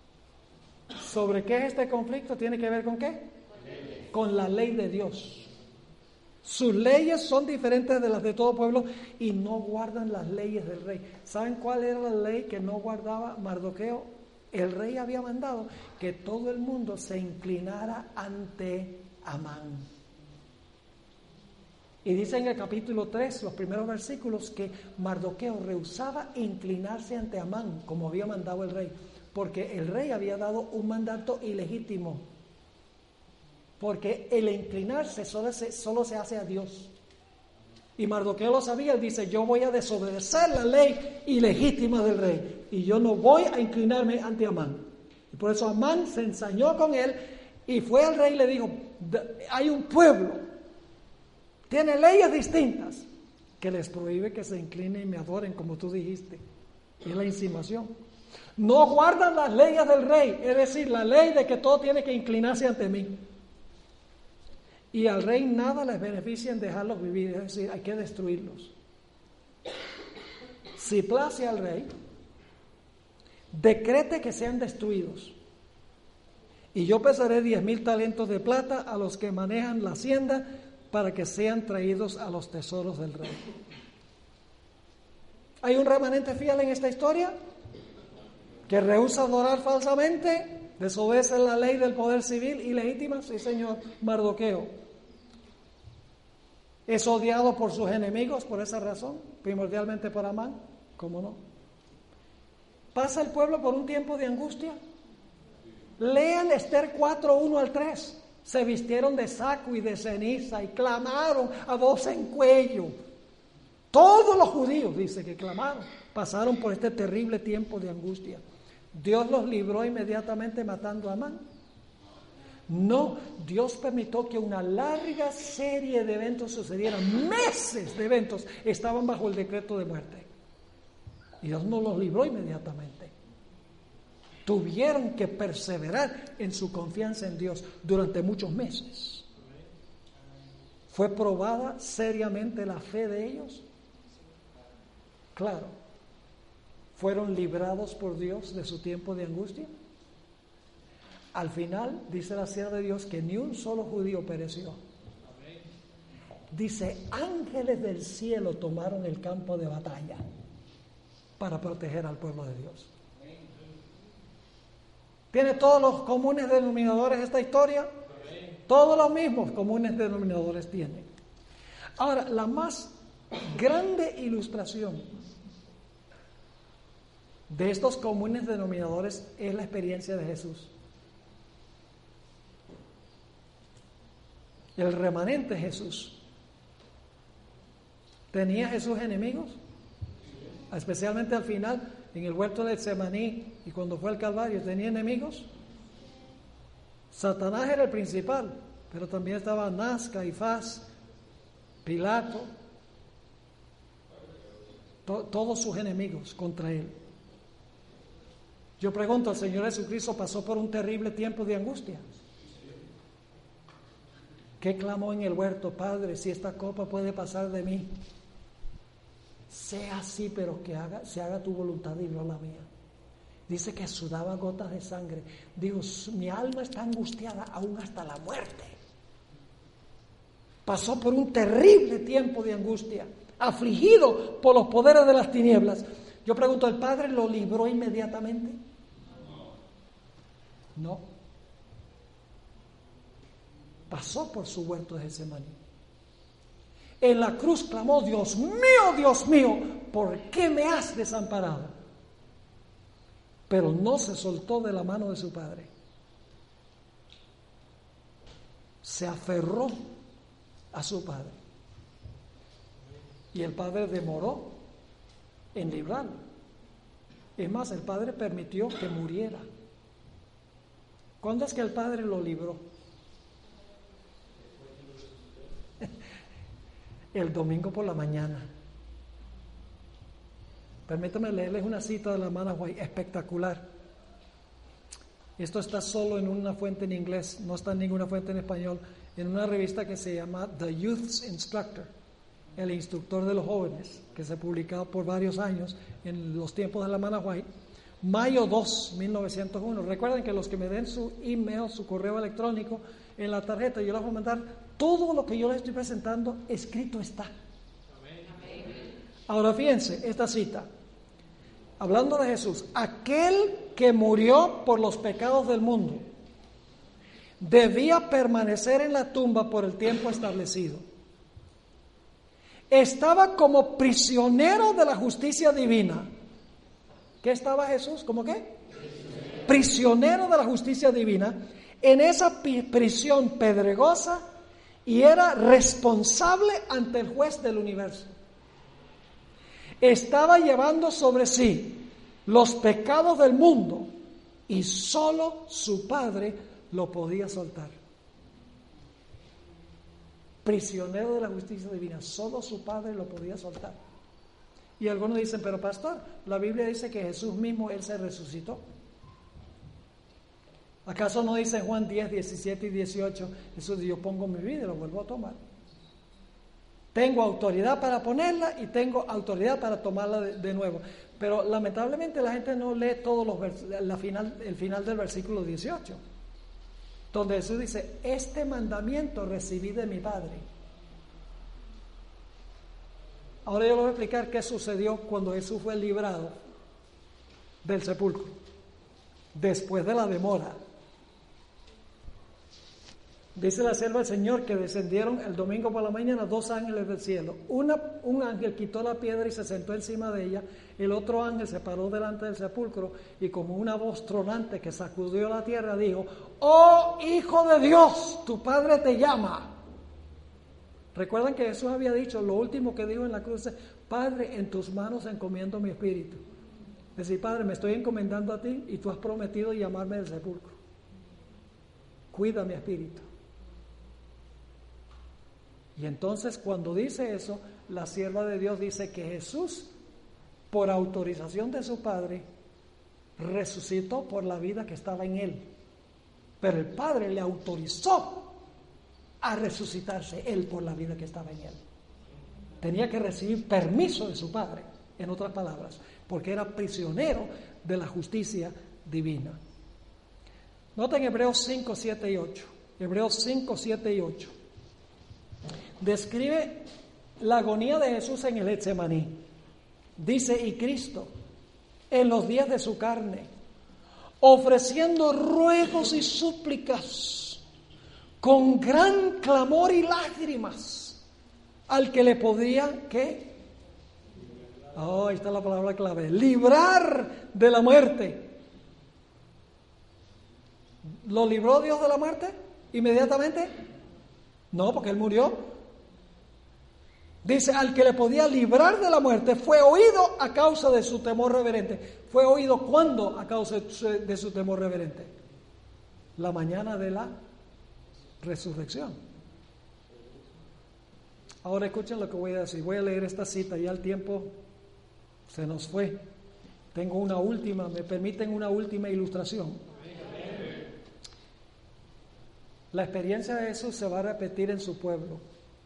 ¿Sobre qué es este conflicto? ¿Tiene que ver con qué? Con la ley de Dios. Sus leyes son diferentes de las de todo pueblo y no guardan las leyes del rey. ¿Saben cuál era la ley que no guardaba Mardoqueo? El rey había mandado que todo el mundo se inclinara ante Amán. Y dice en el capítulo tres, los primeros versículos, que Mardoqueo rehusaba inclinarse ante Amán, como había mandado el rey, porque el rey había dado un mandato ilegítimo. Porque el inclinarse solo se, solo se hace a Dios. Y Mardoqueo lo sabía, él dice, yo voy a desobedecer la ley ilegítima del rey, y yo no voy a inclinarme ante Amán. Y por eso Amán se ensañó con él, y fue al rey y le dijo, hay un pueblo, tiene leyes distintas, que les prohíbe que se inclinen y me adoren, como tú dijiste. Y es la insinuación. No guardan las leyes del rey, es decir, la ley de que todo tiene que inclinarse ante mí. Y al rey nada les beneficia en dejarlos vivir, es decir, hay que destruirlos. Si place al rey, decrete que sean destruidos. Y yo pesaré diez mil talentos de plata a los que manejan la hacienda para que sean traídos a los tesoros del rey. ¿Hay un remanente fiel en esta historia? Que rehúsa adorar falsamente, desobedece la ley del poder civil ilegítima. Sí, señor. Mardoqueo es odiado por sus enemigos por esa razón, primordialmente por Amán. ¿Cómo no? ¿Pasa el pueblo por un tiempo de angustia? Lean Esther cuatro, uno al tres. Se vistieron de saco y de ceniza y clamaron a voz en cuello. Todos los judíos, dice, que clamaron, pasaron por este terrible tiempo de angustia. ¿Dios los libró inmediatamente matando a Amán? No, Dios permitió que una larga serie de eventos sucedieran. Meses de eventos estaban bajo el decreto de muerte. Y Dios no los libró inmediatamente. Tuvieron que perseverar en su confianza en Dios durante muchos meses. ¿Fue probada seriamente la fe de ellos? Claro. ¿Fueron librados por Dios de su tiempo de angustia? Al final, dice la sierva de Dios, que ni un solo judío pereció. Dice, ángeles del cielo tomaron el campo de batalla para proteger al pueblo de Dios. ¿Tiene todos los comunes denominadores esta historia? Todos los mismos comunes denominadores tiene. Ahora, la más grande ilustración de estos comunes denominadores es la experiencia de Jesús. El remanente Jesús. ¿Tenía Jesús enemigos? Especialmente al final, en el huerto de Getsemaní y cuando fue al Calvario, ¿tenía enemigos? Satanás era el principal, pero también estaba Anás, Caifás, Pilato, to- todos sus enemigos contra él. Yo pregunto, ¿el Señor Jesucristo pasó por un terrible tiempo de angustia? ¿Qué clamó en el huerto? Padre, si esta copa puede pasar de mí, sea así, pero que haga, se haga tu voluntad y no la mía. Dice que sudaba gotas de sangre. Digo, mi alma está angustiada aún hasta la muerte. Pasó por un terrible tiempo de angustia, afligido por los poderes de las tinieblas. Yo pregunto, ¿el Padre lo libró inmediatamente? No. Pasó por su huerto de Getsemaní. En la cruz clamó, Dios mío, Dios mío, ¿por qué me has desamparado? Pero no se soltó de la mano de su Padre. Se aferró a su Padre. Y el Padre demoró en librarlo. Es más, el Padre permitió que muriera. ¿Cuándo es que el Padre lo libró? El domingo por la mañana. Permítame leerles una cita de la hermana White, espectacular. Esto está solo en una fuente en inglés, no está en ninguna fuente en español, en una revista que se llama The Youth's Instructor, el instructor de los jóvenes, que se ha publicado por varios años en los tiempos de la hermana White. mayo dos, mil novecientos uno. Recuerden que los que me den su email, su correo electrónico en la tarjeta, yo les voy a mandar todo lo que yo les estoy presentando, escrito está. Ahora fíjense, esta cita, hablando de Jesús: aquel que murió por los pecados del mundo debía permanecer en la tumba por el tiempo establecido. Estaba como prisionero de la justicia divina. ¿Qué estaba Jesús? ¿Cómo qué? Prisionero de la justicia divina en esa prisión pedregosa, y era responsable ante el juez del universo. Estaba llevando sobre sí los pecados del mundo y solo su Padre lo podía soltar. Prisionero de la justicia divina, solo su Padre lo podía soltar. Y algunos dicen: pero pastor, la Biblia dice que Jesús mismo, Él se resucitó. ¿Acaso no dice en Juan diez, diecisiete y dieciocho, Jesús dijo: yo pongo mi vida y lo vuelvo a tomar? Tengo autoridad para ponerla y tengo autoridad para tomarla de, de nuevo. Pero lamentablemente la gente no lee todos los vers- la final, el final del versículo dieciocho, donde Jesús dice: este mandamiento recibí de mi Padre. Ahora yo les voy a explicar qué sucedió cuando Jesús fue librado del sepulcro, después de la demora. Dice la sierva del Señor que descendieron el domingo por la mañana dos ángeles del cielo. Una, un ángel quitó la piedra y se sentó encima de ella. El otro ángel se paró delante del sepulcro y como una voz tronante que sacudió la tierra dijo: ¡oh Hijo de Dios, tu Padre te llama! Recuerdan que Jesús había dicho, lo último que dijo en la cruz es: Padre, en tus manos encomiendo mi espíritu. Es decir, Padre, me estoy encomendando a ti y tú has prometido llamarme del sepulcro. Cuida mi espíritu. Y entonces cuando dice eso, la sierva de Dios dice que Jesús, por autorización de su Padre, resucitó por la vida que estaba en él. Pero el Padre le autorizó a resucitarse él por la vida que estaba en él. Tenía que recibir permiso de su Padre, en otras palabras, porque era prisionero de la justicia divina. Noten Hebreos cinco, siete y ocho. Hebreos cinco, siete y ocho. Describe la agonía de Jesús en el Getsemaní. Dice: y Cristo, en los días de su carne, ofreciendo ruegos y súplicas con gran clamor y lágrimas al que le podía, ¿qué? Oh, ahí está la palabra clave: librar de la muerte. ¿Lo libró Dios de la muerte inmediatamente? No, porque Él murió. Dice: al que le podía librar de la muerte, fue oído a causa de su temor reverente. ¿Fue oído cuándo a causa de su temor reverente? La mañana de la resurrección. Ahora escuchen lo que voy a decir. Voy a leer esta cita, ya el tiempo se nos fue. Tengo una última, me permiten una última ilustración. La experiencia de Jesús se va a repetir en su pueblo.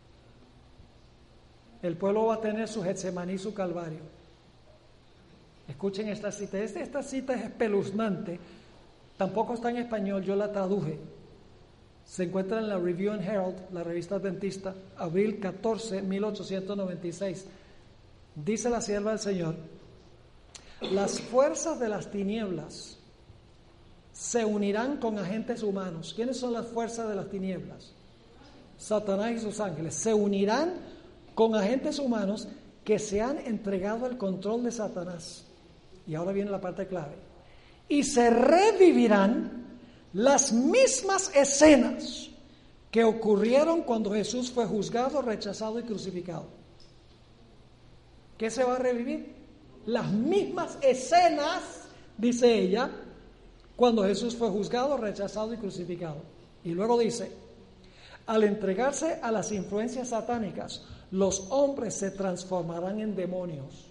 El pueblo va a tener su Getsemaní, su Calvario. Escuchen esta cita. Esta, esta cita es espeluznante. Tampoco está en español, yo la traduje. Se encuentra en la Review and Herald, la revista adventista, abril catorce, mil ochocientos noventa y seis. Dice la sierva del Señor: las fuerzas de las tinieblas se unirán con agentes humanos. ¿Quiénes son las fuerzas de las tinieblas? Satanás y sus ángeles. Se unirán con agentes humanos que se han entregado al control de Satanás. Y ahora viene la parte clave. Y se revivirán las mismas escenas que ocurrieron cuando Jesús fue juzgado, rechazado y crucificado. ¿Qué se va a revivir? Las mismas escenas, dice ella, cuando Jesús fue juzgado, rechazado y crucificado. Y luego dice: al entregarse a las influencias satánicas, los hombres se transformarán en demonios.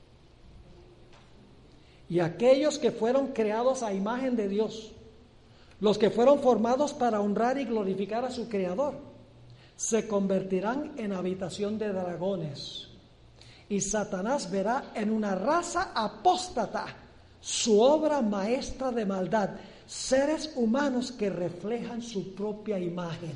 Y aquellos que fueron creados a imagen de Dios, los que fueron formados para honrar y glorificar a su Creador, se convertirán en habitación de dragones. Y Satanás verá en una raza apóstata su obra maestra de maldad, seres humanos que reflejan su propia imagen.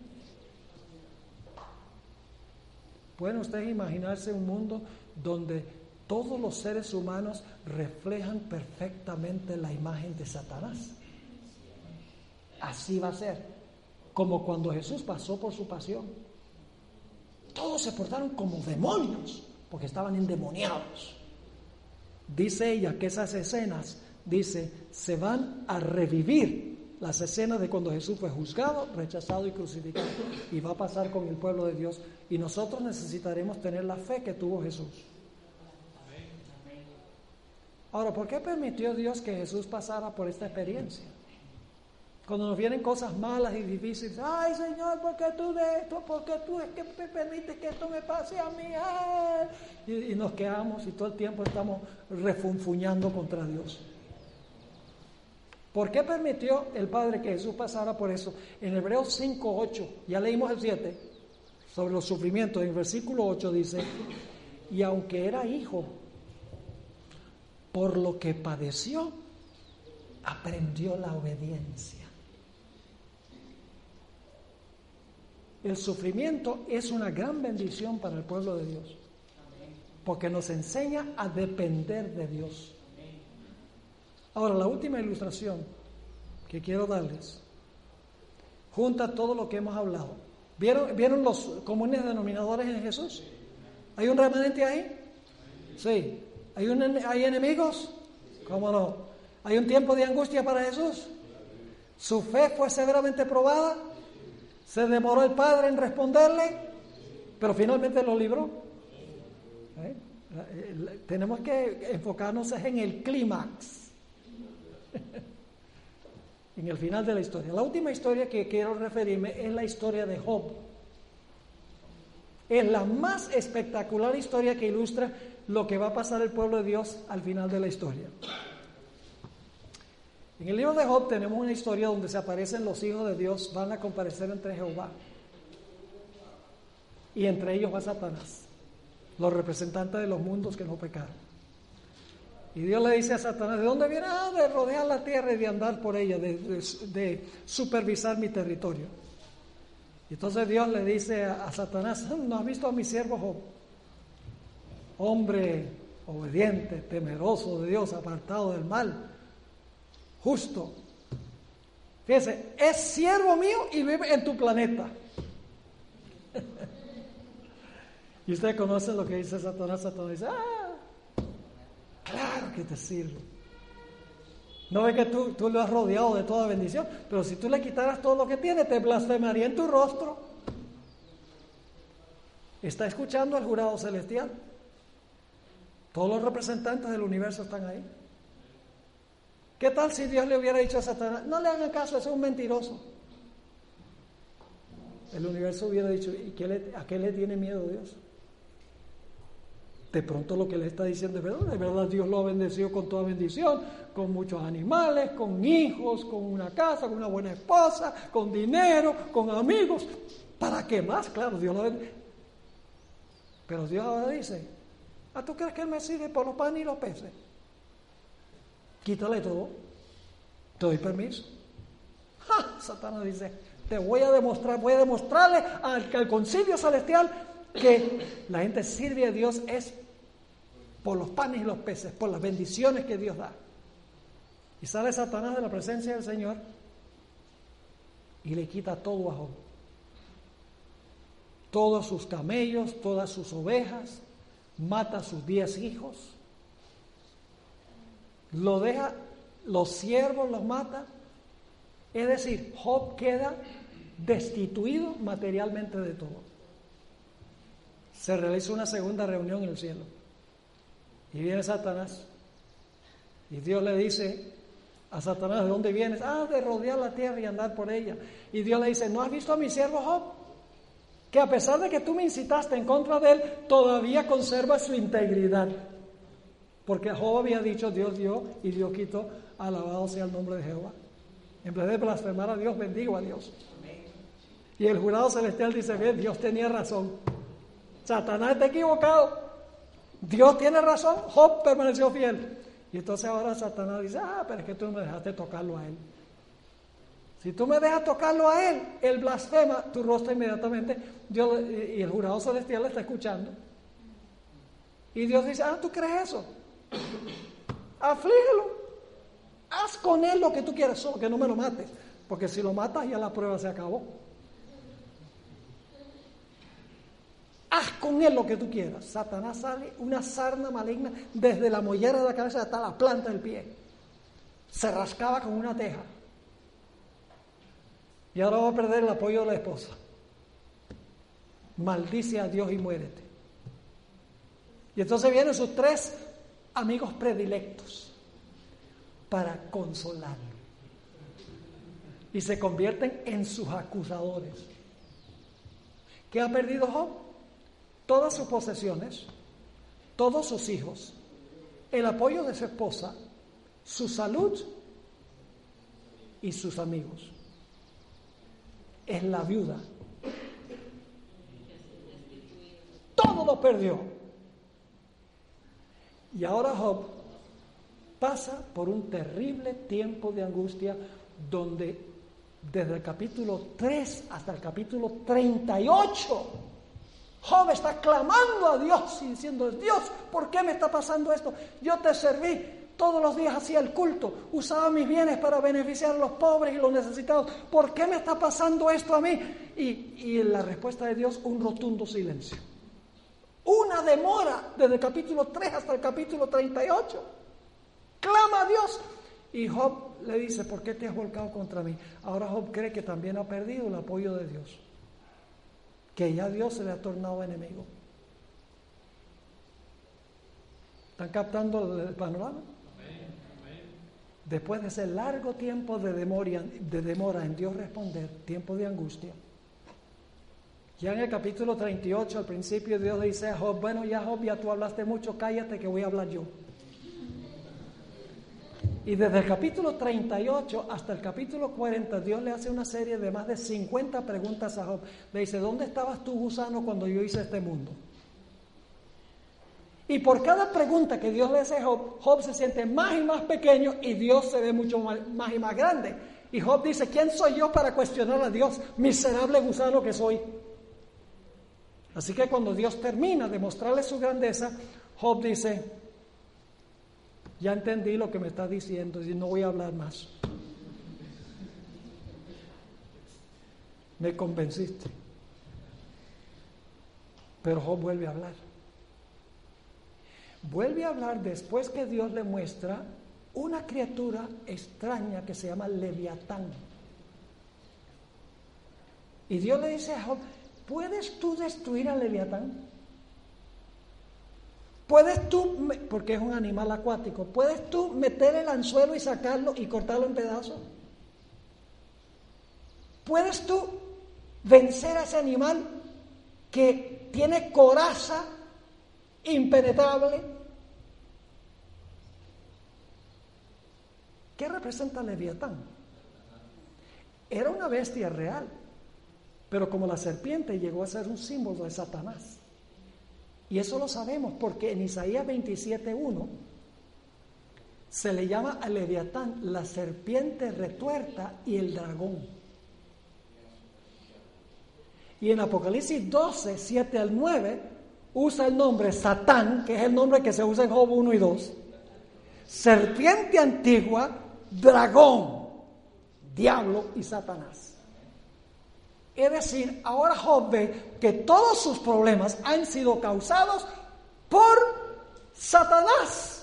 ¿Pueden ustedes imaginarse un mundo donde todos los seres humanos reflejan perfectamente la imagen de Satanás? Así va a ser, como cuando Jesús pasó por su pasión. Todos se portaron como demonios, porque estaban endemoniados. Dice ella que esas escenas, dice, se van a revivir, las escenas de cuando Jesús fue juzgado, rechazado y crucificado, y va a pasar con el pueblo de Dios. Y nosotros necesitaremos tener la fe que tuvo Jesús. Ahora, ¿por qué permitió Dios que Jesús pasara por esta experiencia? Cuando nos vienen cosas malas y difíciles, ay Señor, ¿por qué tú de esto? ¿Por qué tú es que me permites que esto me pase a mí? Ay. Y, y nos quedamos y todo el tiempo estamos refunfuñando contra Dios. ¿Por qué permitió el Padre que Jesús pasara por eso? En Hebreos cinco ocho, ya leímos el siete, sobre los sufrimientos. En el versículo ocho dice, y aunque era hijo, por lo que padeció, aprendió la obediencia. El sufrimiento es una gran bendición para el pueblo de Dios, porque nos enseña a depender de Dios. Ahora, la última ilustración que quiero darles junta todo lo que hemos hablado. ¿Vieron, ¿vieron los comunes denominadores en Jesús? ¿Hay un remanente ahí? Sí. ¿Hay, un, ¿Hay enemigos? ¿Cómo no? ¿Hay un tiempo de angustia para Jesús? ¿Su fe fue severamente probada? ¿Se demoró el Padre en responderle? Pero finalmente lo libró. ¿Eh? Tenemos que enfocarnos en el clímax, en el final de la historia. La última historia que quiero referirme es la historia de Job. Es la más espectacular historia que ilustra lo que va a pasar el pueblo de Dios al final de la historia. En el libro de Job tenemos una historia donde se aparecen los hijos de Dios, van a comparecer entre Jehová. Y entre ellos va Satanás, los representantes de los mundos que no pecaron. Y Dios le dice a Satanás, ¿de dónde viene? Ah, de rodear la tierra y de andar por ella, de, de, de supervisar mi territorio. Y entonces Dios le dice a, a Satanás, ¿no has visto a mi siervo Job? Hombre obediente, temeroso de Dios, apartado del mal, justo. Fíjese, es siervo mío y vive en tu planeta. Y usted conoce lo que dice Satanás. Satanás dice, ah, claro que te sirve. No ve que tú, tú lo has rodeado de toda bendición, pero si tú le quitaras todo lo que tiene, te blasfemaría en tu rostro. ¿Está escuchando al jurado celestial? Todos los representantes del universo están ahí. ¿Qué tal si Dios le hubiera dicho a Satanás, no le hagan caso, ese es un mentiroso? El universo hubiera dicho, ¿y qué le, a qué le tiene miedo Dios? De pronto lo que le está diciendo es verdad, de verdad Dios lo ha bendecido con toda bendición, con muchos animales, con hijos, con una casa, con una buena esposa, con dinero, con amigos. ¿Para qué más? Claro, Dios lo bendice. Pero Dios ahora dice, ¿ah, tú crees que Él me sirve por los panes y los peces? Quítale todo, te doy permiso. ¡Ja! Satanás dice, te voy a demostrar, voy a demostrarle al, al concilio celestial que la gente sirve a Dios es por los panes y los peces, por las bendiciones que Dios da. Y sale Satanás de la presencia del Señor y le quita todo a Job. Todos sus camellos, todas sus ovejas, mata a sus diez hijos, lo deja, los siervos los mata. Es decir, Job queda destituido materialmente de todo. Se realiza una segunda reunión en el cielo y viene Satanás y Dios le dice a Satanás, ¿de dónde vienes? Ah, de rodear la tierra y andar por ella. Y Dios le dice, ¿no has visto a mi siervo Job? Que a pesar de que tú me incitaste en contra de él, todavía conserva su integridad. Porque Job había dicho, Dios dio y Dios quitó, alabado sea el nombre de Jehová. En vez de blasfemar a Dios, bendigo a Dios. Y el jurado celestial dice, bien, Dios tenía razón. Satanás está equivocado. Dios tiene razón, Job permaneció fiel. Y entonces ahora Satanás dice, ah, pero es que tú no me dejaste tocarlo a él. Si tú me dejas tocarlo a él, él blasfema, tu rostro inmediatamente, Dios, y el jurado celestial le está escuchando. Y Dios dice, ah, ¿tú crees eso? Aflígelo. Haz con él lo que tú quieras, solo que no me lo mates. Porque si lo matas ya la prueba se acabó. Haz con él lo que tú quieras. Satanás sale una sarna maligna desde la mollera de la cabeza hasta la planta del pie. Se rascaba con una teja. Y ahora va a perder el apoyo de la esposa. Maldice a Dios y muérete. Y entonces vienen sus tres amigos predilectos para consolarlo. Y se convierten en sus acusadores. ¿Qué ha perdido Job? Todas sus posesiones, todos sus hijos, el apoyo de su esposa, su salud y sus amigos. Es la viuda. Todo lo perdió. Y ahora Job pasa por un terrible tiempo de angustia donde desde el capítulo tres hasta el capítulo treinta y ocho Job está clamando a Dios y diciendo, Dios, ¿por qué me está pasando esto? Yo te serví, todos los días hacía el culto, usaba mis bienes para beneficiar a los pobres y los necesitados. ¿Por qué me está pasando esto a mí? Y, y la respuesta de Dios, un rotundo silencio. Una demora desde el capítulo tres hasta el capítulo treinta y ocho. Clama a Dios. Y Job le dice, ¿por qué te has volcado contra mí? Ahora Job cree que también ha perdido el apoyo de Dios. Que ya Dios se le ha tornado enemigo. ¿Están captando el panorama? Después de ese largo tiempo de demora, de demora en Dios responder, tiempo de angustia, ya en el capítulo treinta y ocho, al principio Dios le dice a Job, bueno, ya Job, ya tú hablaste mucho, cállate que voy a hablar yo. Y desde el capítulo treinta y ocho hasta el capítulo cuarenta, Dios le hace una serie de más de cincuenta preguntas a Job. Le dice, ¿dónde estabas tú, gusano, cuando yo hice este mundo? Y por cada pregunta que Dios le hace a Job, Job se siente más y más pequeño y Dios se ve mucho más, más y más grande. Y Job dice, ¿quién soy yo para cuestionar a Dios, miserable gusano que soy? Así que cuando Dios termina de mostrarle su grandeza, Job dice, ya entendí lo que me está diciendo y no voy a hablar más. Me convenciste. Pero Job vuelve a hablar. Vuelve a hablar después que Dios le muestra una criatura extraña que se llama Leviatán. Y Dios le dice a Job, ¿puedes tú destruir a Leviatán? ¿Puedes tú, porque es un animal acuático, puedes tú meter el anzuelo y sacarlo y cortarlo en pedazos? ¿Puedes tú vencer a ese animal que tiene coraza impenetrable? ¿Qué representa Leviatán? Era una bestia real, pero como la serpiente llegó a ser un símbolo de Satanás. Y eso lo sabemos porque en Isaías veintisiete uno se le llama a Leviatán la serpiente retuerta y el dragón. Y en Apocalipsis doce, siete al nueve, usa el nombre Satán, que es el nombre que se usa en Job uno y dos. Serpiente antigua, dragón, diablo y Satanás. Es decir, ahora Job ve que todos sus problemas han sido causados por Satanás,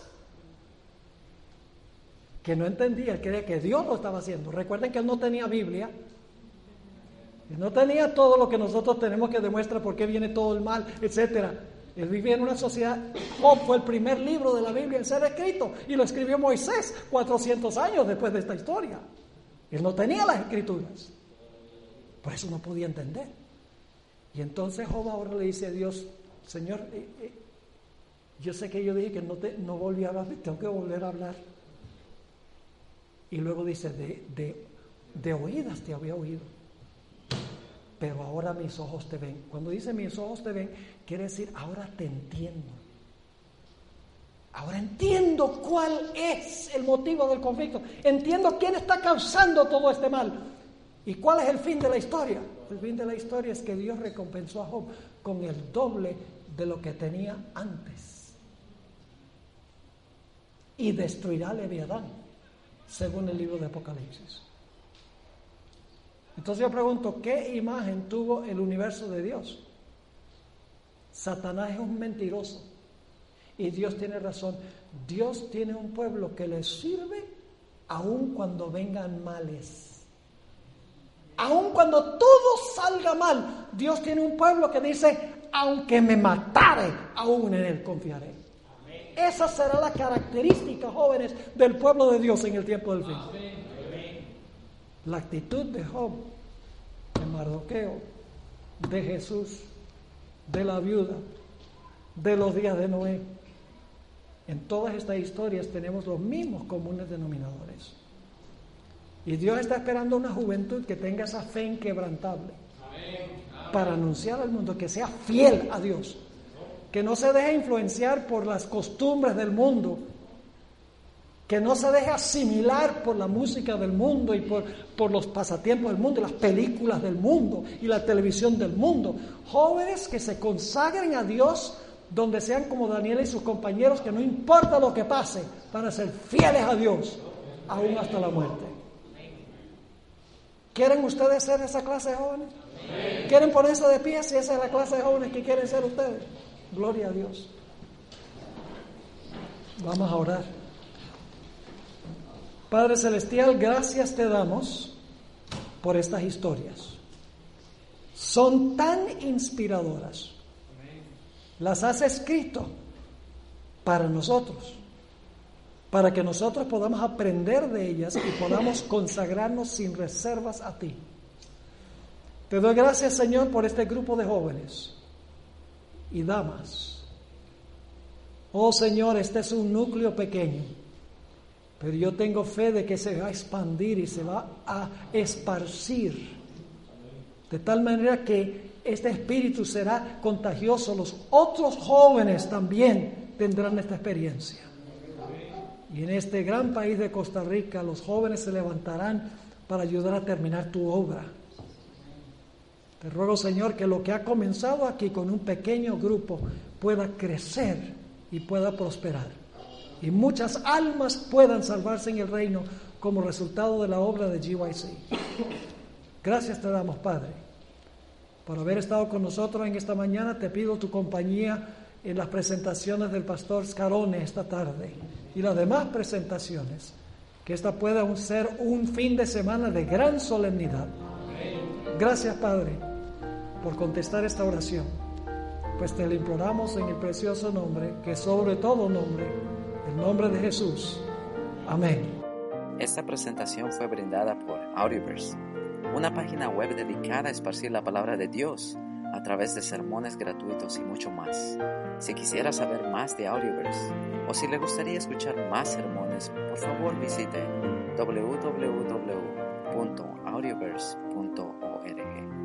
que no entendía, él creía que Dios lo estaba haciendo. Recuerden que él no tenía Biblia, él no tenía todo lo que nosotros tenemos que demuestra por qué viene todo el mal, etcétera. Él vivía en una sociedad. Job fue el primer libro de la Biblia en ser escrito y lo escribió Moisés cuatrocientos años después de esta historia. Él no tenía las escrituras. Por eso no podía entender. Y entonces Job ahora le dice a Dios, Señor, eh, eh, yo sé que yo dije que no, te, no volví a hablar, tengo que volver a hablar. Y luego dice, de, de, de oídas te había oído, pero ahora mis ojos te ven. Cuando dice mis ojos te ven, quiere decir ahora te entiendo. Ahora entiendo cuál es el motivo del conflicto. Entiendo quién está causando todo este mal. ¿Y cuál es el fin de la historia? El fin de la historia es que Dios recompensó a Job con el doble de lo que tenía antes. Y destruirá a Leviatán, según el libro de Apocalipsis. Entonces yo pregunto, ¿qué imagen tuvo el universo de Dios? Satanás es un mentiroso. Y Dios tiene razón. Dios tiene un pueblo que le sirve aun cuando vengan males. Aun cuando todo salga mal, Dios tiene un pueblo que dice, aunque me matare, aún en él confiaré. Amén. Esa será la característica, jóvenes, del pueblo de Dios en el tiempo del fin. Amén. La actitud de Job, de Mardoqueo, de Jesús, de la viuda, de los días de Noé. En todas estas historias tenemos los mismos comunes denominadores. Y Dios está esperando una juventud que tenga esa fe inquebrantable. Amén. Para anunciar al mundo, que sea fiel a Dios, que no se deje influenciar por las costumbres del mundo, que no se deje asimilar por la música del mundo y por, por los pasatiempos del mundo, las películas del mundo y la televisión del mundo. Jóvenes que se consagren a Dios, donde sean como Daniel y sus compañeros, que no importa lo que pase, van a ser fieles a Dios, aún hasta la muerte. ¿Quieren ustedes ser esa clase de jóvenes? Amén. ¿Quieren ponerse de pie si esa es la clase de jóvenes que quieren ser ustedes? Gloria a Dios. Vamos a orar. Padre Celestial, gracias te damos por estas historias. Son tan inspiradoras. Las has escrito para nosotros, para que nosotros podamos aprender de ellas y podamos consagrarnos sin reservas a ti. Te doy gracias, Señor, por este grupo de jóvenes y damas. Oh, Señor, este es un núcleo pequeño, pero yo tengo fe de que se va a expandir y se va a esparcir, de tal manera que este espíritu será contagioso. Los otros jóvenes también tendrán esta experiencia. Y en este gran país de Costa Rica, los jóvenes se levantarán para ayudar a terminar tu obra. Te ruego, Señor, que lo que ha comenzado aquí con un pequeño grupo pueda crecer y pueda prosperar. Y muchas almas puedan salvarse en el reino como resultado de la obra de G Y C. Gracias te damos, Padre, por haber estado con nosotros en esta mañana. Te pido tu compañía en las presentaciones del pastor Scarone esta tarde y las demás presentaciones, que esta pueda ser un fin de semana de gran solemnidad. Gracias, Padre, por contestar esta oración, pues te lo imploramos en el precioso nombre, que sobre todo nombre, el nombre de Jesús. Amén. Esta presentación fue brindada por Audioverse, una página web dedicada a esparcir la palabra de Dios a través de sermones gratuitos y mucho más. Si quisiera saber más de Audioverse o si le gustaría escuchar más sermones, por favor visite doble u doble u doble u punto audioverse punto org.